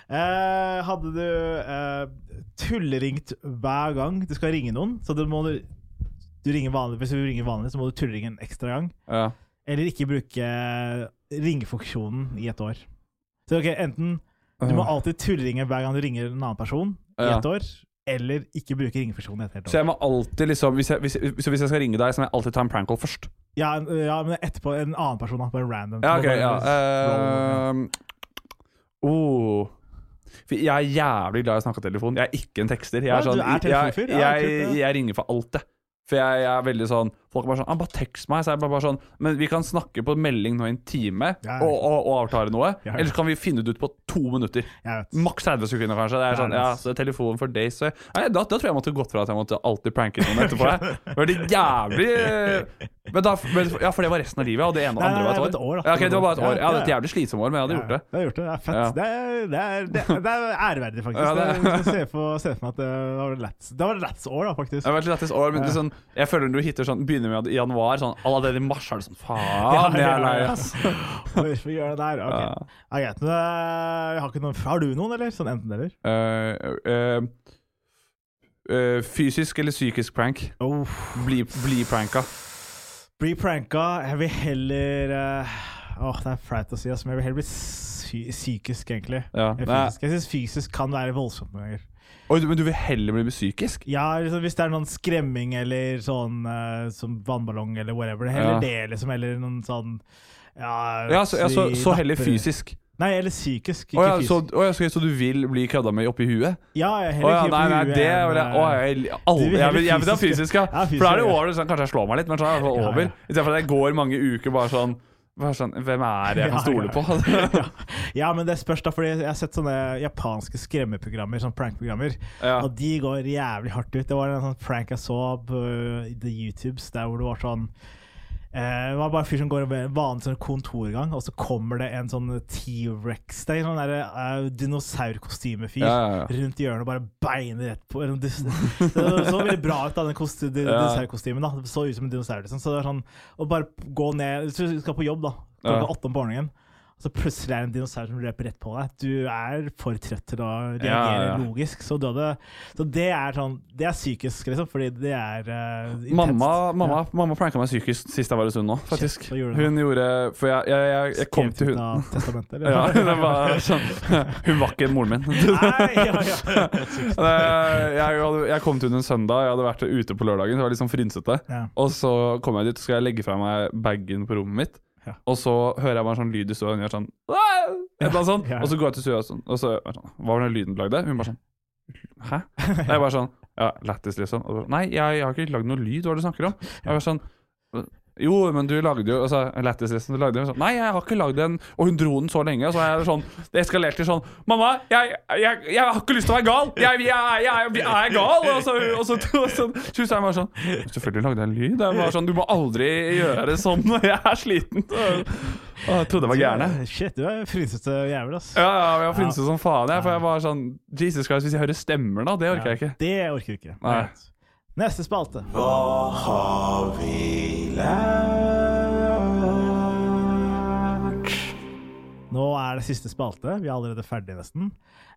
Speaker 3: Uh, hadde du uh, tulleringt hver gang du skal ringe noen, så du må du, du ringer vanlig, hvis du ringer vanlig så må du tulleringe en ekstra gang
Speaker 4: ja. eller
Speaker 3: ikke bruke ringefunksjonen i et år. Så ok, enten du må alltid tulleringe hver gang du ringer en annen person i et år, eller ikke bruke ringefunksjonen i et helt år.
Speaker 4: Så jeg må alltid liksom, hvis jeg, hvis, hvis jeg skal ringe deg, så må jeg alltid ta en prank call først.
Speaker 3: Ja, ja, men etterpå en annen person, bare en random.
Speaker 4: Ja, ok, ja. Uh, oh Jeg er jævlig glad i å snakke telefon. Jeg er ikke en tekster. Jeg, er sånn,
Speaker 3: ja, er
Speaker 4: jeg, jeg, jeg, jeg ringer for alt det. For jeg, jeg er veldig sånn folk er bare sånn, ah, bare tekst meg. Så jeg bare, bare sånn, men vi kan snakke på melding nå i en time og, og, og avklare noe. Eller så kan vi finne det ut på to minutter. Maks tretti sekunder kanskje. Det er sånn, ja, så er telefon for deg. Så nei, da, da tror jeg jeg måtte gått fra at jeg måtte alltid pranke noen etterpå. Det var det jævlig men da, men, ja, for det var resten av livet. Og det ene og andre var et år.
Speaker 3: år
Speaker 4: ja, okay, det var bare et år. Ja, det var et jævlig slitsom år, men jeg hadde gjort det.
Speaker 3: Det har gjort det, det er fett. Ja. Det, er, det, er, det, er, det er æreverdig, faktisk. Ja, det er. Jeg ser for, ser for meg at det var lett. Det var lett år, da, faktisk.
Speaker 4: Det var et lettest år, men det, sånn, jeg føler når du hitter sånn, begynner med i januar, sånn, allerede i mars er det sånn, faen, jeg er lei, ass.
Speaker 3: Hvorfor gjør det der? Ok. Ja. Ja, greit, men jeg har ikke noen, har du noen, eller? Sånn enten eller?
Speaker 4: Uh, uh, uh, fysisk eller psykisk prank?
Speaker 3: Oh.
Speaker 4: Bli, bli pranka.
Speaker 3: Bli pranka, jeg vil heller uh, Åh, det er flaut å si, altså, men jeg vil heller bli psy psykisk, egentlig. Ja, fysisk. Jeg synes fysisk kan være voldsomt noen ganger.
Speaker 4: Oh, men du vil heller bli psykisk?
Speaker 3: Ja, liksom, hvis det er noen skremming eller sånn uh, som vannballong eller whatever, heller ja. det liksom, eller noen sånn ja,
Speaker 4: ja så, ja, så, så heller fysisk.
Speaker 3: Nei, eller psykisk, ikke
Speaker 4: oh, ja,
Speaker 3: fysisk.
Speaker 4: Så, oh, ja, så, så du vil bli kødda med oppi huet?
Speaker 3: Ja, jeg heller
Speaker 4: oh, ja,
Speaker 3: ikke
Speaker 4: nei, nei,
Speaker 3: oppi
Speaker 4: det
Speaker 3: huet.
Speaker 4: det, oh, jeg, aldri,
Speaker 3: vil
Speaker 4: jeg, vil, jeg vil ha
Speaker 3: fysisk,
Speaker 4: fysisk, ja.
Speaker 3: ja fysisk,
Speaker 4: For da er det
Speaker 3: ja.
Speaker 4: over, sånn, kanskje jeg slår meg litt, men så er det i hvert fall over. Ja, ja. I stedet for at jeg går mange uker bare sånn, bare sånn hvem er det jeg kan stole på?
Speaker 3: ja. ja, men det spørs da, fordi jeg har sett sånne japanske skremmeprogrammer, sånne prankprogrammer, ja. og de går jævlig hardt ut. Det var en sånn prank jeg så på The YouTubes, der hvor det var sånn Eh, det var bare en fyr som går en vanlig sånn kontorgang, og så kommer det en sånn T-Rex, det er en sånn der, uh, dinosaurkostymefyr ja, ja, ja. rundt hjørnet og bare beiner rett på. Det så veldig bra ut da, den kost- dinosaurkostymen da. Det så ut som en dinosaur liksom. Så det var sånn, å bare gå ned, hvis du skal på jobb da, klokka ja. åtte om morgenen, så plutselig er det en dinosaur som løper rett på deg. Du er for trøtt til å reagere ja, ja. logisk. Så, du hadde, så det er sånn, det er psykisk liksom, fordi det er uh, intenst.
Speaker 4: Mamma, mamma,
Speaker 3: ja.
Speaker 4: mamma pranka meg psykisk sist jeg var i Sund nå, faktisk.
Speaker 3: Shit, gjorde
Speaker 4: hun gjorde, for jeg, jeg, jeg, jeg kom til hun.
Speaker 3: Skrevet ut av testamentet?
Speaker 4: ja, det var sånn, hun var ikke moren min.
Speaker 3: Nei, ja, ja.
Speaker 4: jeg, jeg kom til hun en søndag, jeg hadde vært ute på lørdagen, det var litt sånn frynsete. Ja. Og så kom jeg dit, så skal jeg legge fra meg bagen på rommet mitt. Ja. Og så hører jeg bare en sånn lyd i stua, og hun gjør sånn, ja. sånn ja. Og så går jeg til stua sånn, og så sånn, hva var den lyden du lagde? Hun bare sånn, hæ? Jeg er bare sånn, ja, lættis liksom. Og så, nei, jeg, jeg har ikke lagd noe lyd, hva er det du snakker om? Jeg var sånn, jo, men du lagde jo, altså, lættis liksom, du lagde jo sånn, nei, jeg har ikke lagd den, og hun dro den så lenge, og så er det sånn, det eskalerte til sånn, mamma, jeg, jeg, jeg har ikke lyst til å være gal, jeg, jeg, jeg, jeg er gal, og så, og så, og så, så jeg bare sånn, selvfølgelig lagde jeg en lyd, det var sånn, du må aldri gjøre sånn når jeg er sliten, og jeg trodde det var gjerne.
Speaker 3: Shit, du er frynsete jævel, ass.
Speaker 4: Ja, ja, jeg var frynsete som faen, jeg, for jeg var sånn, Jesus Christ, hvis jeg hører stemmer da, det orker jeg ikke.
Speaker 3: Det orker jeg ikke.
Speaker 4: Nei.
Speaker 3: Neste spalte.
Speaker 5: Hva har vi lært?
Speaker 3: Nå er det siste spalte. Vi er allerede ferdige nesten.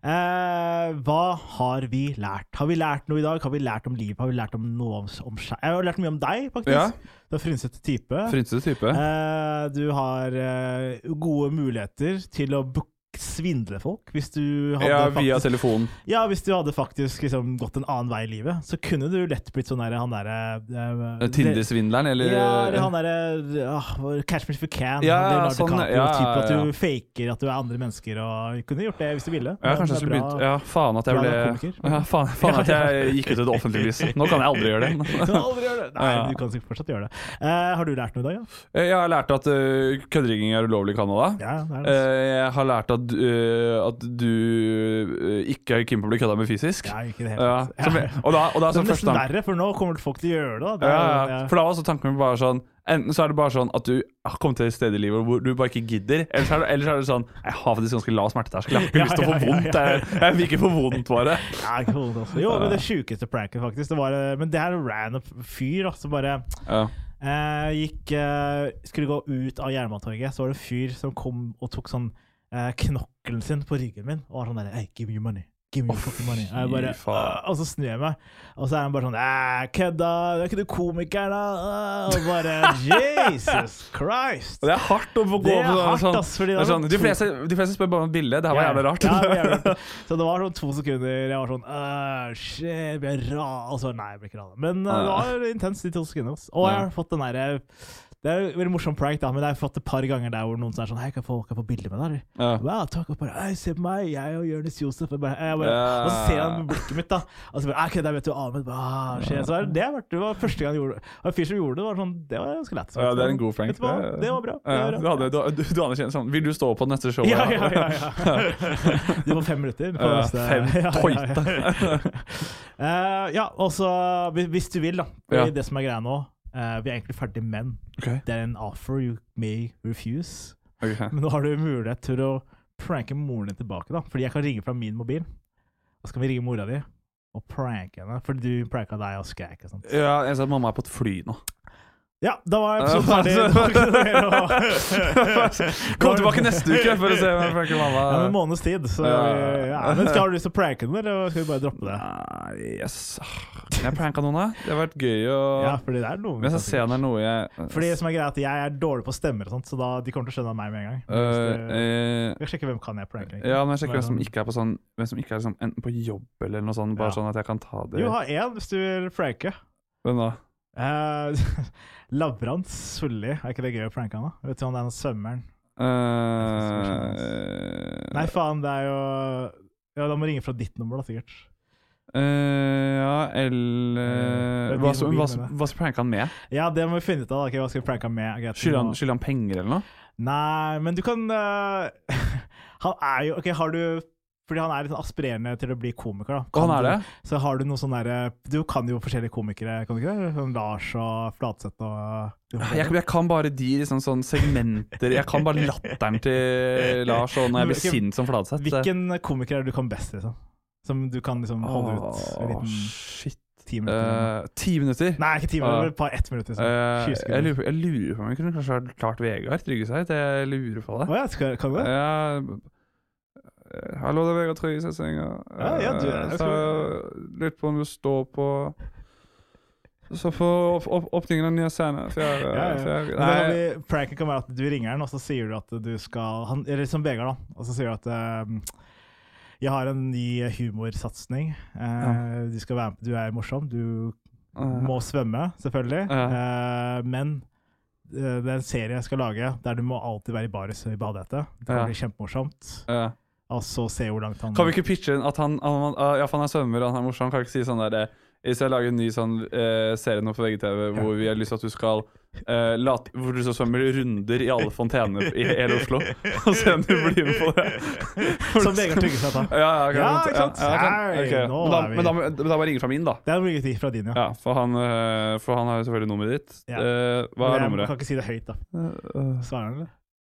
Speaker 3: Eh, hva har vi lært? Har vi lært noe i dag? Har vi lært om livet? Har vi lært om noe om, om seg? Jeg har lært mye om deg, faktisk.
Speaker 4: Ja.
Speaker 3: Du er frynsete type.
Speaker 4: Frynsete type.
Speaker 3: Eh, du har eh, gode muligheter til å booke svindle folk hvis du hadde
Speaker 4: ja, via
Speaker 3: faktisk,
Speaker 4: telefonen.
Speaker 3: Ja, hvis du hadde faktisk liksom, gått en annen vei i livet, så kunne du lett blitt sånn der, han der uh,
Speaker 4: Tinder-svindleren, eller?
Speaker 3: Ja, eller han der uh, Catch Me If You Can.
Speaker 4: Ja,
Speaker 3: Leonardo
Speaker 4: sånn,
Speaker 3: DiCaprio,
Speaker 4: ja,
Speaker 3: type at du
Speaker 4: ja.
Speaker 3: faker at du er andre mennesker, og kunne gjort det hvis du ville.
Speaker 4: Ja, kanskje jeg skulle begynt. Ja, faen at jeg ble ja, faen, faen at jeg gikk ut i det offentlige lys. Nå kan jeg aldri gjøre det.
Speaker 3: Du kan aldri gjøre det. Nei, ja. Du kan sikkert fortsatt gjøre det. Uh, har du lært noe i dag, ja?
Speaker 4: Jeg har lært at uh, køddrigging er ulovlig i Canada.
Speaker 3: Ja, det er det.
Speaker 4: Uh, jeg har lært at uh, at du uh, ikke er keen på å bli kødda med fysisk.
Speaker 3: Ja, ikke det helt.
Speaker 4: Ja. Som, og da, og da
Speaker 3: det er nesten verre, for nå kommer folk til å gjøre det. det er,
Speaker 4: ja, ja. For da var også tanken min bare sånn, enten så er det bare sånn at du har kommet til et sted i livet hvor du bare ikke gidder, eller så er det, eller så er det sånn, jeg har faktisk ganske lav smerteterskel, jeg har ikke lyst til å få vondt, jeg, jeg vil ikke få vondt bare.
Speaker 3: Ja, ikke vondt også. Jo, men det sjukeste pranket faktisk, det var, men det er en random fyr, altså bare... Ja. Uh, gikk, uh, skulle gå ut av Jernbanetorget, så var det en fyr som kom og tok sånn uh, knokkelen sin på ryggen min, og var sånn der, hey, give me your money, give me your fucking money. Jeg bare, uh, og så snur jeg meg, og så er han bare sånn, æh, kødda, det er ikke du komiker da? Uh, og bare, Jesus Christ.
Speaker 4: Det er hardt å få gå.
Speaker 3: Det er hardt,
Speaker 4: sånn,
Speaker 3: ass, fordi det
Speaker 4: det er sånn, de, fleste, de fleste spør bare om et bilde, det her var jævlig rart.
Speaker 3: Ja, det var jævlig rart. Så det var sånn to sekunder, jeg var sånn, uh, shit, jeg ble rar, og så, nei, jeg ble ikke rar. Men uh, det var intenst de to sekunder, ass. Og jeg har fått den der... Det er jo veldig morsom prank da, men jeg har fått et par ganger der hvor noen er sånn, hei, kan jeg få, kan jeg få bilder med deg? Ja. Wow, takk, og bare, hei, se på meg, jeg og Jonis Josef, og, bare, jeg bare, ja. Og så ser han på blikket mitt da, og så bare, ok, der vet du, Ahmed, ah, shit. Så det, var, det var første gang jeg gjorde det, og en fyr som gjorde det, var sånn, det var ganske lett.
Speaker 4: Ja, det er en god prank.
Speaker 3: Det var, det var bra. Det var bra.
Speaker 4: Ja, du, hadde, du, du, du anerkjenner sånn, vil du stå på neste show?
Speaker 3: Ja, ja, ja, ja. Det var fem minutter. På
Speaker 4: ja,
Speaker 3: neste,
Speaker 4: fem tøyte.
Speaker 3: uh, ja, og så, hvis du vil da, ja. Det som er greia nå, Uh, vi er egentlig ferdig, men okay. Det er en offer you may refuse. Okay. Men nå har du mulighet til å pranke moren din tilbake da, fordi jeg kan ringe fra min mobil, og så kan vi ringe mora di og pranke henne, fordi du pranket deg og skrek og sånt.
Speaker 4: Ja, jeg sa at mamma er på et fly nå.
Speaker 3: Ja, da var episoden ferdig.
Speaker 4: Kom tilbake neste uke for å se om jeg pranker mamma.
Speaker 3: Ja, en måneds tid. Så, ja. Men skal du lyst til å pranke den, eller skal vi bare droppe det?
Speaker 4: Nei, yes. Jeg pranket noen da. Det har vært gøy å...
Speaker 3: Ja, fordi det er noe...
Speaker 4: Men jeg skal se om det er noe jeg...
Speaker 3: Fordi det som er greit at jeg er dårlig på stemmer og sånt, så da de kommer til å skjønne meg med en gang.
Speaker 4: Uh, uh,
Speaker 3: jeg sjekker hvem kan jeg pranke.
Speaker 4: Ja, men jeg sjekker hvem som ikke er på sånn... Hvem som ikke er liksom, enten på jobb eller noe sånt, bare ja. Sånn at jeg kan ta det...
Speaker 3: Jo, ha en hvis du vil pranke.
Speaker 4: Hvem da?
Speaker 3: Uh, Lavrans Sulli. Er ikke det gøy å pranke han da? Vet du om det er noen svømmeren?
Speaker 4: Uh,
Speaker 3: Nei, faen, det er jo Ja, da må ringe fra ditt nummer da, sikkert.
Speaker 4: Uh, ja, eller uh, hva, hva, hva, hva skal pranke han med?
Speaker 3: Ja, det må vi finne ut av. Okay, hva skal vi pranke han med?
Speaker 4: Skylder han, skylder han penger eller noe?
Speaker 3: Nei, men du kan uh, Han er jo Ok, har du Fordi han er litt sånn aspirerende til å bli komiker da.
Speaker 4: Og han er
Speaker 3: du,
Speaker 4: det?
Speaker 3: Så har du noe sånn der Du kan jo forskjellige komikere, kan du ikke det? Sånn Lars og Flatseth og
Speaker 4: jeg, jeg kan bare de liksom, sånn segmenter Jeg kan bare latteren til Lars og når jeg blir sint som Flatseth.
Speaker 3: Hvilken komiker er det du kan best liksom? Som du kan liksom holde ut en liten
Speaker 4: shit.
Speaker 3: ti minutter.
Speaker 4: Uh, ti minutter?
Speaker 3: Nei, ikke ti minutter, uh, bare ett minutt. Liksom. Uh,
Speaker 4: jeg, lurer, jeg lurer på om jeg kunne kanskje ha klart Vegard Tryggeseid. Jeg lurer på det.
Speaker 3: Oh, ja, skal, kan du det?
Speaker 4: Ja, hallo, det er Vegard Tryggeseid som ringer.
Speaker 3: Ja, ja, du er det.
Speaker 4: Litt på om du står på Så på opp, opp, åpningen av nye scener. Fjerde,
Speaker 3: ja, ja.
Speaker 4: fjerde.
Speaker 3: Nei. Pranken kan være at du ringer den, og så sier du at du skal han, Eller som Vegard da. Og så sier du at um, jeg har en ny humorsatsning. Uh, ja. Du skal være med, du er morsom. Du uh. må svømme, selvfølgelig. Uh. Uh, men uh, det er en serie jeg skal lage der du må alltid være i baris i badehette. Det kan uh. bli kjempemorsomt. Uh. Og så se hvor langt han...
Speaker 4: Kan vi ikke pitche at han, han, han, ja, han er svømmer og han er morsom? Kan vi ikke si sånn der... Hvis jeg lager en ny sånn, uh, serie nå på V G T V hvor vi har lyst til at du skal uh, late, hvor du så svømmer runder i alle fontener i hele Oslo og se om du blir med på det.
Speaker 3: Som Vegard Tryggeseid da.
Speaker 4: Ja, ja, okay.
Speaker 3: Ja, ikke sant?
Speaker 4: Ja, ja, okay.
Speaker 3: Nå
Speaker 4: men, da,
Speaker 3: er vi...
Speaker 4: men, da, men da må jeg ringe fra min da.
Speaker 3: Det er en ringe fra din, ja.
Speaker 4: Ja, for han, uh, for han har jo selvfølgelig nummeret ditt. Ja. Uh, hva er nummeret?
Speaker 3: Jeg kan ikke si det høyt da. Svarer han, eller?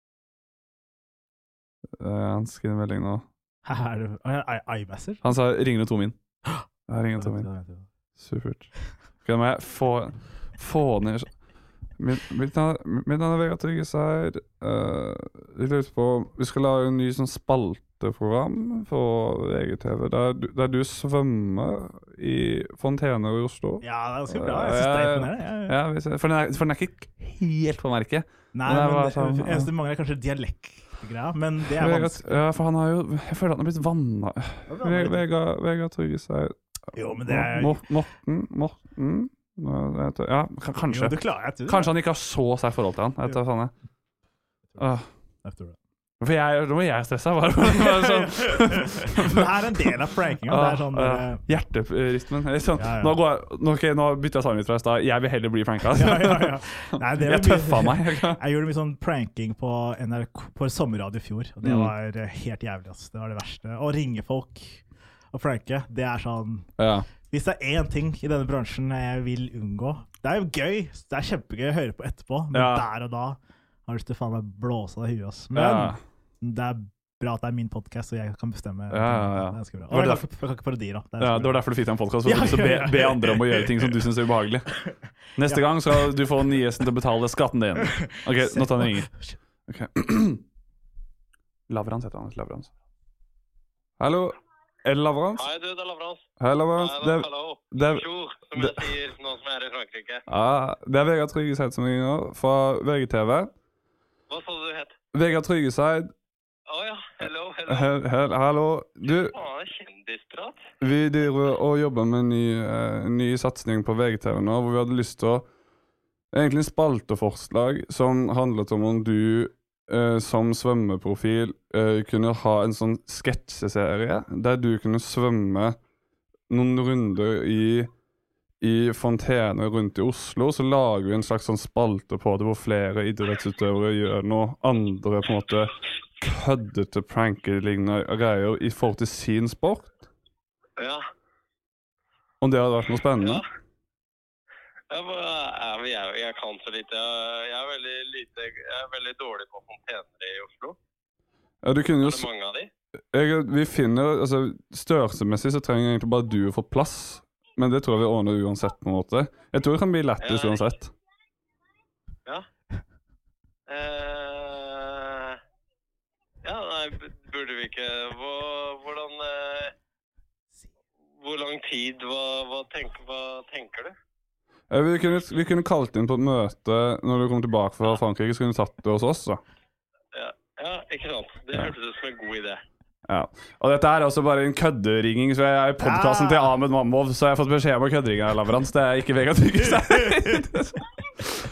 Speaker 4: Uh, han skriver en melding nå.
Speaker 3: Her er det iMessage?
Speaker 4: Han sa ringer du Tomin. Jeg ringer Tomin. Supert. Kan jeg få, få ned Mitt, mitt, mitt navn er Vegard Tryggeseid. uh, Jeg lurer på vi skal lage en ny sånn spalteprogram for V G T V der, der du svømmer i fontener i Oslo.
Speaker 3: Ja, det er ganske bra. Jeg synes det er imponerende. Ja, ja.
Speaker 4: Ja, for, den er, for den er ikke helt på merket.
Speaker 3: Nei, men, men sånn, det eneste mangler er kanskje dialektgreia, men det er vanskelig.
Speaker 4: Ja, for han har jo Jeg føler at han har blitt vannet. Vegard, Vegard Tryggeseid.
Speaker 3: Jo, men det er
Speaker 4: Morten Morten Ja, kanskje.
Speaker 3: Jo, det klarer jeg til.
Speaker 4: Kanskje han ikke har så sterkt forhold til han. Jeg tar sånn jeg. Uh. For jeg, nå er jeg stresset. Bare, bare sånn.
Speaker 3: Det er en del av prankinga. Det er sånn
Speaker 4: uh, uh, hjerterytmen. Sånn. Ja, ja. Nå, går jeg, nå, okay, nå bytter jeg sammen litt fra i stad. Jeg vil heller bli pranka.
Speaker 3: Ja, ja, ja. Nei, det
Speaker 4: jeg tøffa meg.
Speaker 3: Jeg gjorde mye sånn pranking på N R K på sommerradio i fjor. Og det var helt jævlig. Altså. Det var det verste. Å ringe folk og pranke, det er sånn
Speaker 4: ja.
Speaker 3: Hvis det er én ting i denne bransjen jeg vil unngå. Det er jo gøy. Det er kjempegøy å høre på etterpå. Men ja. Der og da har du lyst til å faen meg blåse deg i huet. Men ja. Det er bra at det er min podcast, så jeg kan bestemme.
Speaker 4: Ja, ja, ja.
Speaker 3: Det er bra. Og jeg kan, jeg kan ikke parodi da. Det,
Speaker 4: ja, det var derfor du fikk deg en podcast, for ja, du ja, ja. Be, be andre om å gjøre ting som du synes er ubehagelig. Neste ja. gang skal du få nye gjesten til å betale skatten din. Ok, nå tar han ringer. Okay. Lavrans heter han. Lavrans. Hallo. Er det Lavrans?
Speaker 9: Hei du, det er Lavrans.
Speaker 4: Hei Lavrans.
Speaker 9: Hei, det, hallo. Det er, Bonjour, som jeg sier nå som jeg er i Frankrike.
Speaker 4: Ja, det er Vegard Tryggeseid som ringer fra V G T V.
Speaker 9: Hva sa du het?
Speaker 4: Vegard Tryggeseid.
Speaker 9: Å oh, ja, hello, hello.
Speaker 4: He, he, hallo. Du,
Speaker 9: ah, kjendisprat.
Speaker 4: Vi driver og jobber med en ny, uh, ny satsning på V G T V nå, hvor vi hadde lyst til å egentlig en spalteforslag som handlet om om du Uh, som svømmeprofil uh, kunne ha en sånn sketsjeserie der du kunne svømme noen runder i, i fontener rundt i Oslo. Så lager vi en slags sånn spalte på det hvor flere idrettsutøvere gjør noe andre på en måte køddete pranker-lignende greier i forhold til sin sport.
Speaker 9: Ja.
Speaker 4: Om det hadde vært noe spennende?
Speaker 9: Ja. Jeg, jeg, jeg, jeg kan så lite. Jeg, jeg, er veldig lite. Jeg er veldig dårlig på fontener i Oslo.
Speaker 4: Ja, du kunne jo...
Speaker 9: Er det mange av de?
Speaker 4: Jeg, vi finner, altså størrelsesmessig så trenger egentlig bare du å få plass. Men det tror jeg vi ordner uansett på en måte. Jeg tror det kan bli lettest ja, uansett.
Speaker 9: Ja. Eh, ja, nei, burde vi ikke... Hva, hvordan... Eh, hvor lang tid? Hva, hva, tenk, hva tenker du?
Speaker 4: Vi kunne, vi kunne kalt inn på et møte når du kom tilbake fra Frankrike, så kunne du tatt det hos oss, da.
Speaker 9: Ja, ja ikke sant. Det
Speaker 4: ja.
Speaker 9: hørtes ut som en god idé.
Speaker 4: Ja, og dette er også bare en kødderinging, så jeg er i podcasten ja. til Ahmed Mamov, så jeg har fått beskjed om å kødderinge av Lavrans. Det er ikke Vegard Tryggeseid.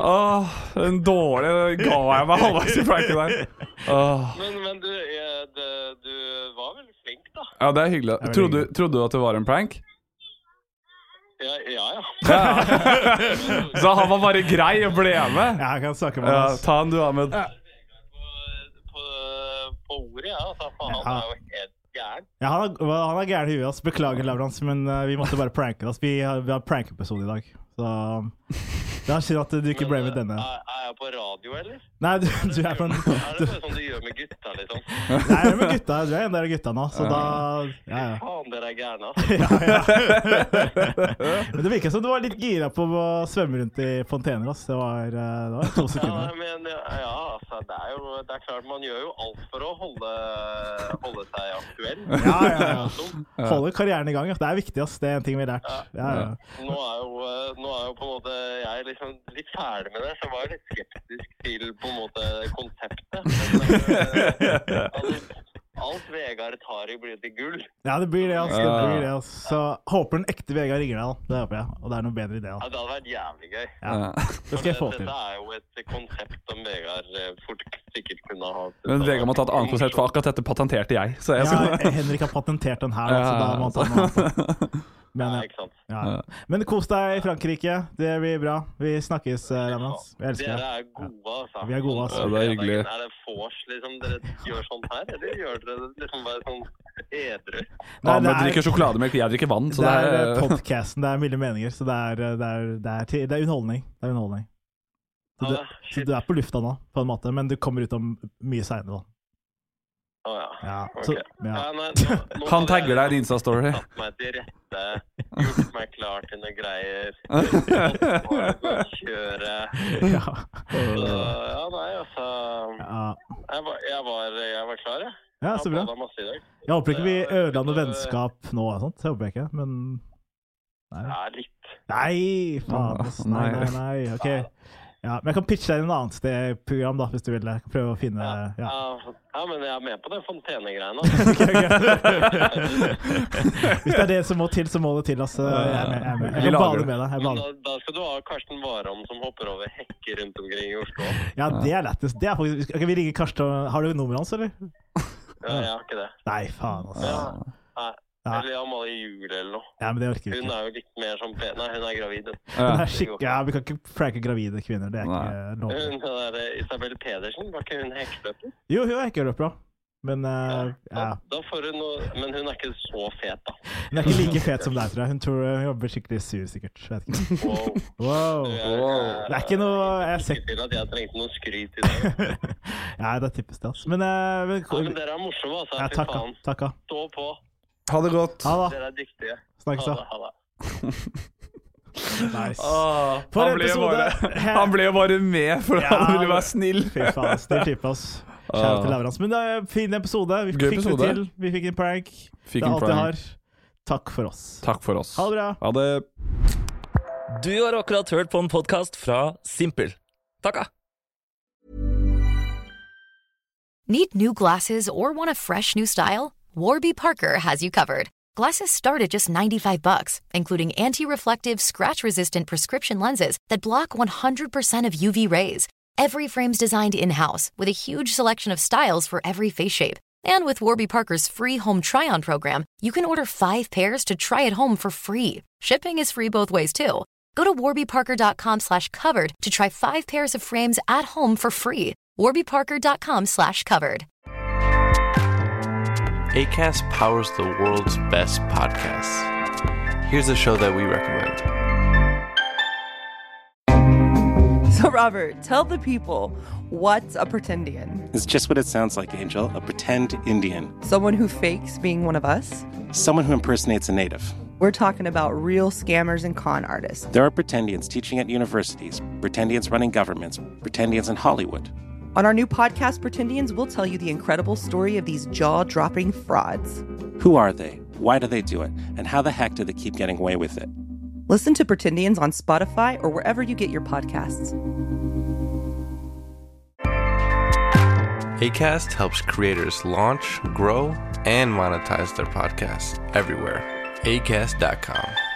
Speaker 4: Åh, en dårlig ga jeg meg halvveis i pranken der. Åh.
Speaker 9: Men, men du, jeg, det, du var veldig flink da.
Speaker 4: Ja, det er hyggelig. Trodde, trodde du at det var en prank?
Speaker 9: Ja, ja. ja.
Speaker 4: ja. Så han var bare grei og ble med?
Speaker 3: Ja, jeg kan snakke med
Speaker 4: ja,
Speaker 3: oss.
Speaker 4: Ta han du, Ahmed.
Speaker 9: På, på, på ordet, ja. Altså, for han
Speaker 3: Ja.
Speaker 9: er jo helt gæren.
Speaker 3: Ja, han er, han er gæren i huet, ass. Beklager, Lavrans, men uh, vi måtte bare pranke oss. Vi har, vi har prank-episode i dag. Så det er synd at du ikke ble med denne.
Speaker 9: Er, er jeg på radio, eller?
Speaker 3: Nei, du, du er på en...
Speaker 9: Er det bare sånn du gjør med gutta, liksom?
Speaker 3: Nei, jeg er med gutta. Du er en del av gutta nå, så da... Ja, ja.
Speaker 9: Faen, dere er gærne, altså.
Speaker 3: ja, ja. Men det virker som du var litt gira på å svømme rundt i fontener, ass. Det var, det var to sekunder.
Speaker 9: Ja, men ja, altså, det er jo det er klart, man gjør jo alt for å holde, holde seg aktuell.
Speaker 3: Ja, ja, ja. Holde karrieren i gang, ass. Det er viktig, ass. Det er en ting vi har lært. Ja, ja.
Speaker 9: Nå er jo, nå er jo på en måte jeg er liksom litt ferdig med det, så jeg var litt skeptisk til på en måte konseptet. Men, altså, alt Vegard tar i blir til gull.
Speaker 3: Ja, det blir det, altså. Det blir det, altså. Så håper den ekte Vegard ringer deg, da. Det håper jeg. Og det er noe bedre idé, da.
Speaker 9: Ja, det hadde vært jævlig gøy.
Speaker 3: Ja, det skal jeg få til.
Speaker 9: Dette er jo et konsept som Vegard fort sikkert kunne ha.
Speaker 4: Men Vegard må ta et annet konsept, for akkurat dette patenterte jeg. Så jeg skal...
Speaker 3: Ja, Henrik har patentert den her, da, så da må han ta noe annet. Men,
Speaker 9: ja, ikke sant.
Speaker 3: Ja. Men kos deg i Frankrike. Det blir bra. Vi snakkes, Ramans. Vi elsker deg.
Speaker 9: Dere er gode, altså.
Speaker 3: Vi er gode, altså.
Speaker 4: Ja, det er hyggelig.
Speaker 9: Er det vors, liksom, dere gjør sånn her? Eller gjør dere det liksom bare sånn edru?
Speaker 4: Nei, Ahmed drikker sjokolademelk, jeg drikker vann. Så
Speaker 3: det,
Speaker 4: det
Speaker 3: er
Speaker 4: er
Speaker 3: podcasten, det er milde meninger, så det er, det er, det er, det er underholdning. Det er underholdning. Så,
Speaker 9: ah,
Speaker 3: du, så du er på lufta nå, på en måte, men du kommer ut om mye senere, da.
Speaker 9: Å ja.
Speaker 3: Ja,
Speaker 9: ok.
Speaker 3: så, ja.
Speaker 9: Ja, nei, nå, nå
Speaker 4: Han
Speaker 9: hadde
Speaker 4: tagger
Speaker 9: jeg
Speaker 4: deg i en Insta-story.
Speaker 9: Tatt meg til rette, gjort meg klar til noen greier. Kjøre.
Speaker 3: Ja.
Speaker 9: Så, ja, nei, altså
Speaker 3: Ja.
Speaker 9: Jeg var, jeg var, jeg var klar, jeg.
Speaker 3: Ja, så bra.
Speaker 9: Jeg hadde masse i dag.
Speaker 3: Jeg håper ikke vi ødela noe vennskap nå og sånt. Det håper jeg ikke, men nei.
Speaker 9: Ja, litt.
Speaker 3: Nei, faen. ass. Nei, nei, nei. Ok. Ja, men jeg kan pitche deg i en annen sted program, da, hvis du vil. Jeg kan prøve å finne
Speaker 9: Ja,
Speaker 3: ja.
Speaker 9: ja. ja, men jeg er med på det fontenegreiene.
Speaker 3: Okay, okay. Hvis det er det som må til, så må det til. Altså. Jeg er med. Jeg, er med. jeg kan bade med deg. Jeg
Speaker 9: Men da,
Speaker 3: bader.
Speaker 9: da skal du ha Karsten Warholm som hopper over hekker rundt omkring i Oslo.
Speaker 3: Ja, det er lettest. Det er faktisk... Kan vi ringe Karsten? Har du nummeret hans, eller?
Speaker 9: Ja, jeg har ikke det.
Speaker 3: Nei, faen, altså.
Speaker 9: Ja. Nei.
Speaker 3: Ja.
Speaker 9: Eller Amalie Juel eller noe.
Speaker 3: Ja, men det orker vi
Speaker 9: Hun
Speaker 3: ikke.
Speaker 9: er jo litt mer som pe- Nei, hun er gravid.
Speaker 3: Hun er skikk... Ja, vi kan ikke pranke gravide kvinner. Det er ikke lov.
Speaker 9: Hun der eh, Isabel Pedersen, var ikke hun hekkeløper?
Speaker 3: Jo, hun er ikke løper, da. Men uh,
Speaker 9: Da,
Speaker 3: ja.
Speaker 9: da får hun noe Men hun er ikke så fet, da.
Speaker 3: Hun er ikke like fet som deg, tror jeg. Hun tror hun jobber skikkelig sur, sikkert. Vet ikke.
Speaker 9: Wow.
Speaker 3: Wow.
Speaker 9: Du er, eh,
Speaker 3: Det er ikke noe jeg har
Speaker 9: Ikke
Speaker 3: sett.
Speaker 9: til at jeg trengte noe skryt i dag.
Speaker 3: Ja, det er typisk det, altså. Men, uh, men,
Speaker 9: Ja, men dere er morsomme, altså.
Speaker 3: ja,
Speaker 9: Fy
Speaker 3: takk,
Speaker 9: faen.
Speaker 3: takk.
Speaker 9: Stå på.
Speaker 4: Ha det godt.
Speaker 3: Ha det.
Speaker 9: Dere er dyktige.
Speaker 3: Snakkes
Speaker 9: Ha
Speaker 3: da.
Speaker 9: det, ha det.
Speaker 3: Nice.
Speaker 4: Åh,
Speaker 3: For
Speaker 4: han, ble jo
Speaker 3: episode.
Speaker 4: bare, han ble jo bare med, for
Speaker 3: Ja,
Speaker 4: han ville være snill.
Speaker 3: Fy faen, snill type, ass. Kjære til Lavrans. Men det er en fin episode. Vi
Speaker 4: Gøy
Speaker 3: fikk
Speaker 4: episode.
Speaker 3: det til. Vi fikk en prank.
Speaker 4: Fikk
Speaker 3: det er
Speaker 4: en
Speaker 3: alt jeg
Speaker 4: prank.
Speaker 3: har. Takk for oss.
Speaker 4: Takk for oss.
Speaker 3: Ha det bra.
Speaker 4: Ha det.
Speaker 10: Du har akkurat hørt på en podcast fra Simpel. Takka!
Speaker 7: Need new glasses or want a fresh new style? Warby Parker has you covered. Glasses start at just ninety-five bucks, including anti-reflective, scratch-resistant prescription lenses that block one hundred percent of U V rays. Every frame's designed in-house with a huge selection of styles for every face shape. And with Warby Parker's free home try-on program, you can order five pairs to try at home for free. Shipping is free both ways, too. Go to warbyparker.com slash covered to try five pairs of frames at home for free. warbyparker.com slash covered.
Speaker 11: Acast powers the world's best podcasts. Here's a show that we recommend.
Speaker 12: So, Robert, tell the people, what's a pretendian?
Speaker 13: It's just what it sounds like, Angel. A pretend Indian.
Speaker 12: Someone who fakes being one of us?
Speaker 13: Someone who impersonates a native.
Speaker 12: We're talking about real scammers and con artists.
Speaker 13: There are pretendians teaching at universities, pretendians running governments, pretendians in Hollywood.
Speaker 12: On our new podcast, Pretendians, we'll tell you the incredible story of these jaw-dropping frauds.
Speaker 13: Who are they? Why do they do it? And how the heck do they keep getting away with it?
Speaker 12: Listen to Pretendians on Spotify or wherever you get your podcasts.
Speaker 11: Acast helps creators launch, grow, and monetize their podcasts everywhere. acast dot com.